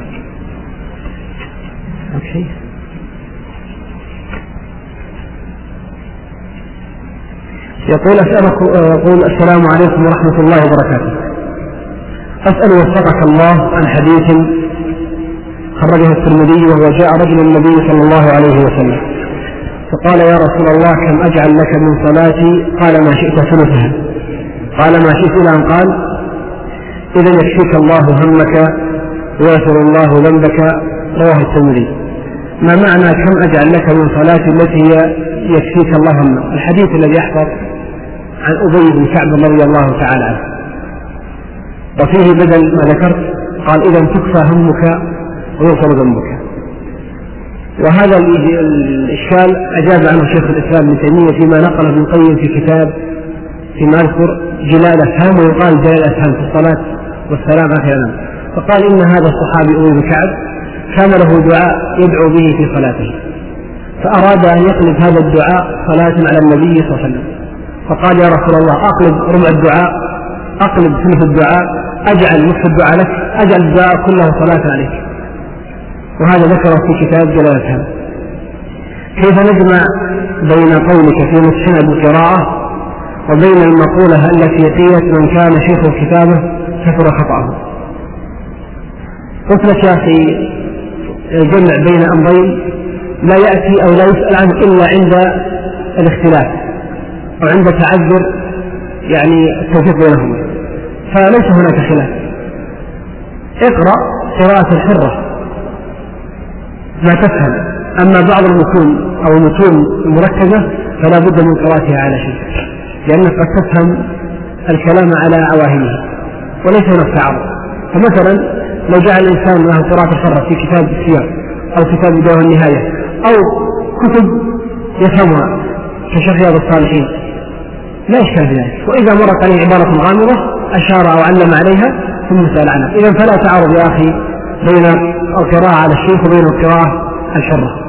يقول السلام عليكم ورحمة الله وبركاته. أسأل وفقك الله عن حديث خرجه الترمذي وهو جاء رجل النبي صلى الله عليه وسلم فقال يا رسول الله كم أجعل لك من صلاتي؟ قال ما شئت ثلثها. قال ما شئت إلى أن قال إذا يكفيك الله همك ويغفر الله ذنبك. رواه الترمذي. ما معنى كم أجعل لك من صلاتي التي هي يكفيك الله همك؟ الحديث الذي يحفظ عن أبي بن كعب رضي الله تعالى عنه، وفيه بدل ما ذكرت قال إذا تكفى همك ويغفر ذنبك. وهذا الإشكال أجاب عنه شيخ الإسلام ابن تيمية فيما نقل ابن القيم في كتاب فيما أذكر جلال أفهام، ويقال جلال أفهام في الصلاة والسلام أحيانا. فقال إن هذا الصحابي أبي بن كعب كان له دعاء يدعو به في صلاته، فأراد أن يقلب هذا الدعاء صلاة على النبي صلى الله عليه وسلم، فقال يا رسول الله أقلب ربع الدعاء، أقلب ثلث الدعاء، أجعل نصف الدعاء لك، أجعل الدعاء كله صلاة عليك. وهذا ذكره في كتاب جلال الأفهام. كيف نجمع بين قولك في مسحنا بالقراءة وبين المقولة التي قيلت من كان شيخ كتابه كثر خطأه؟ قلت لك يا أخي الجمع بين أمرين لا يأتي أو لا يسأل عنه إلا عند الاختلاف أو عند تعذر يعني التوفيق بينهما، فليس هناك خلاف. اقرأ قراءة الحرة ما تفهم، أما بعض المتون أو المتون المركزة فلا بد من قراءتها على شيء، لأنك قد تفهم الكلام على عواهنه وليس هناك تعارض. فمثلا لو جعل الإنسان له قراءة الحرة في كتاب السير أو كتاب بداية والنهاية أو كتب يفهمها كشرح رياض الصالحين لا إشكال في ذلك، وإذا مرت عليه عبارة غامضة أشار أو علم عليها ثم سأل عنها. إذن فلا تعارض يا أخي بين القراءة على الشيخ وبين القراءة الحرة.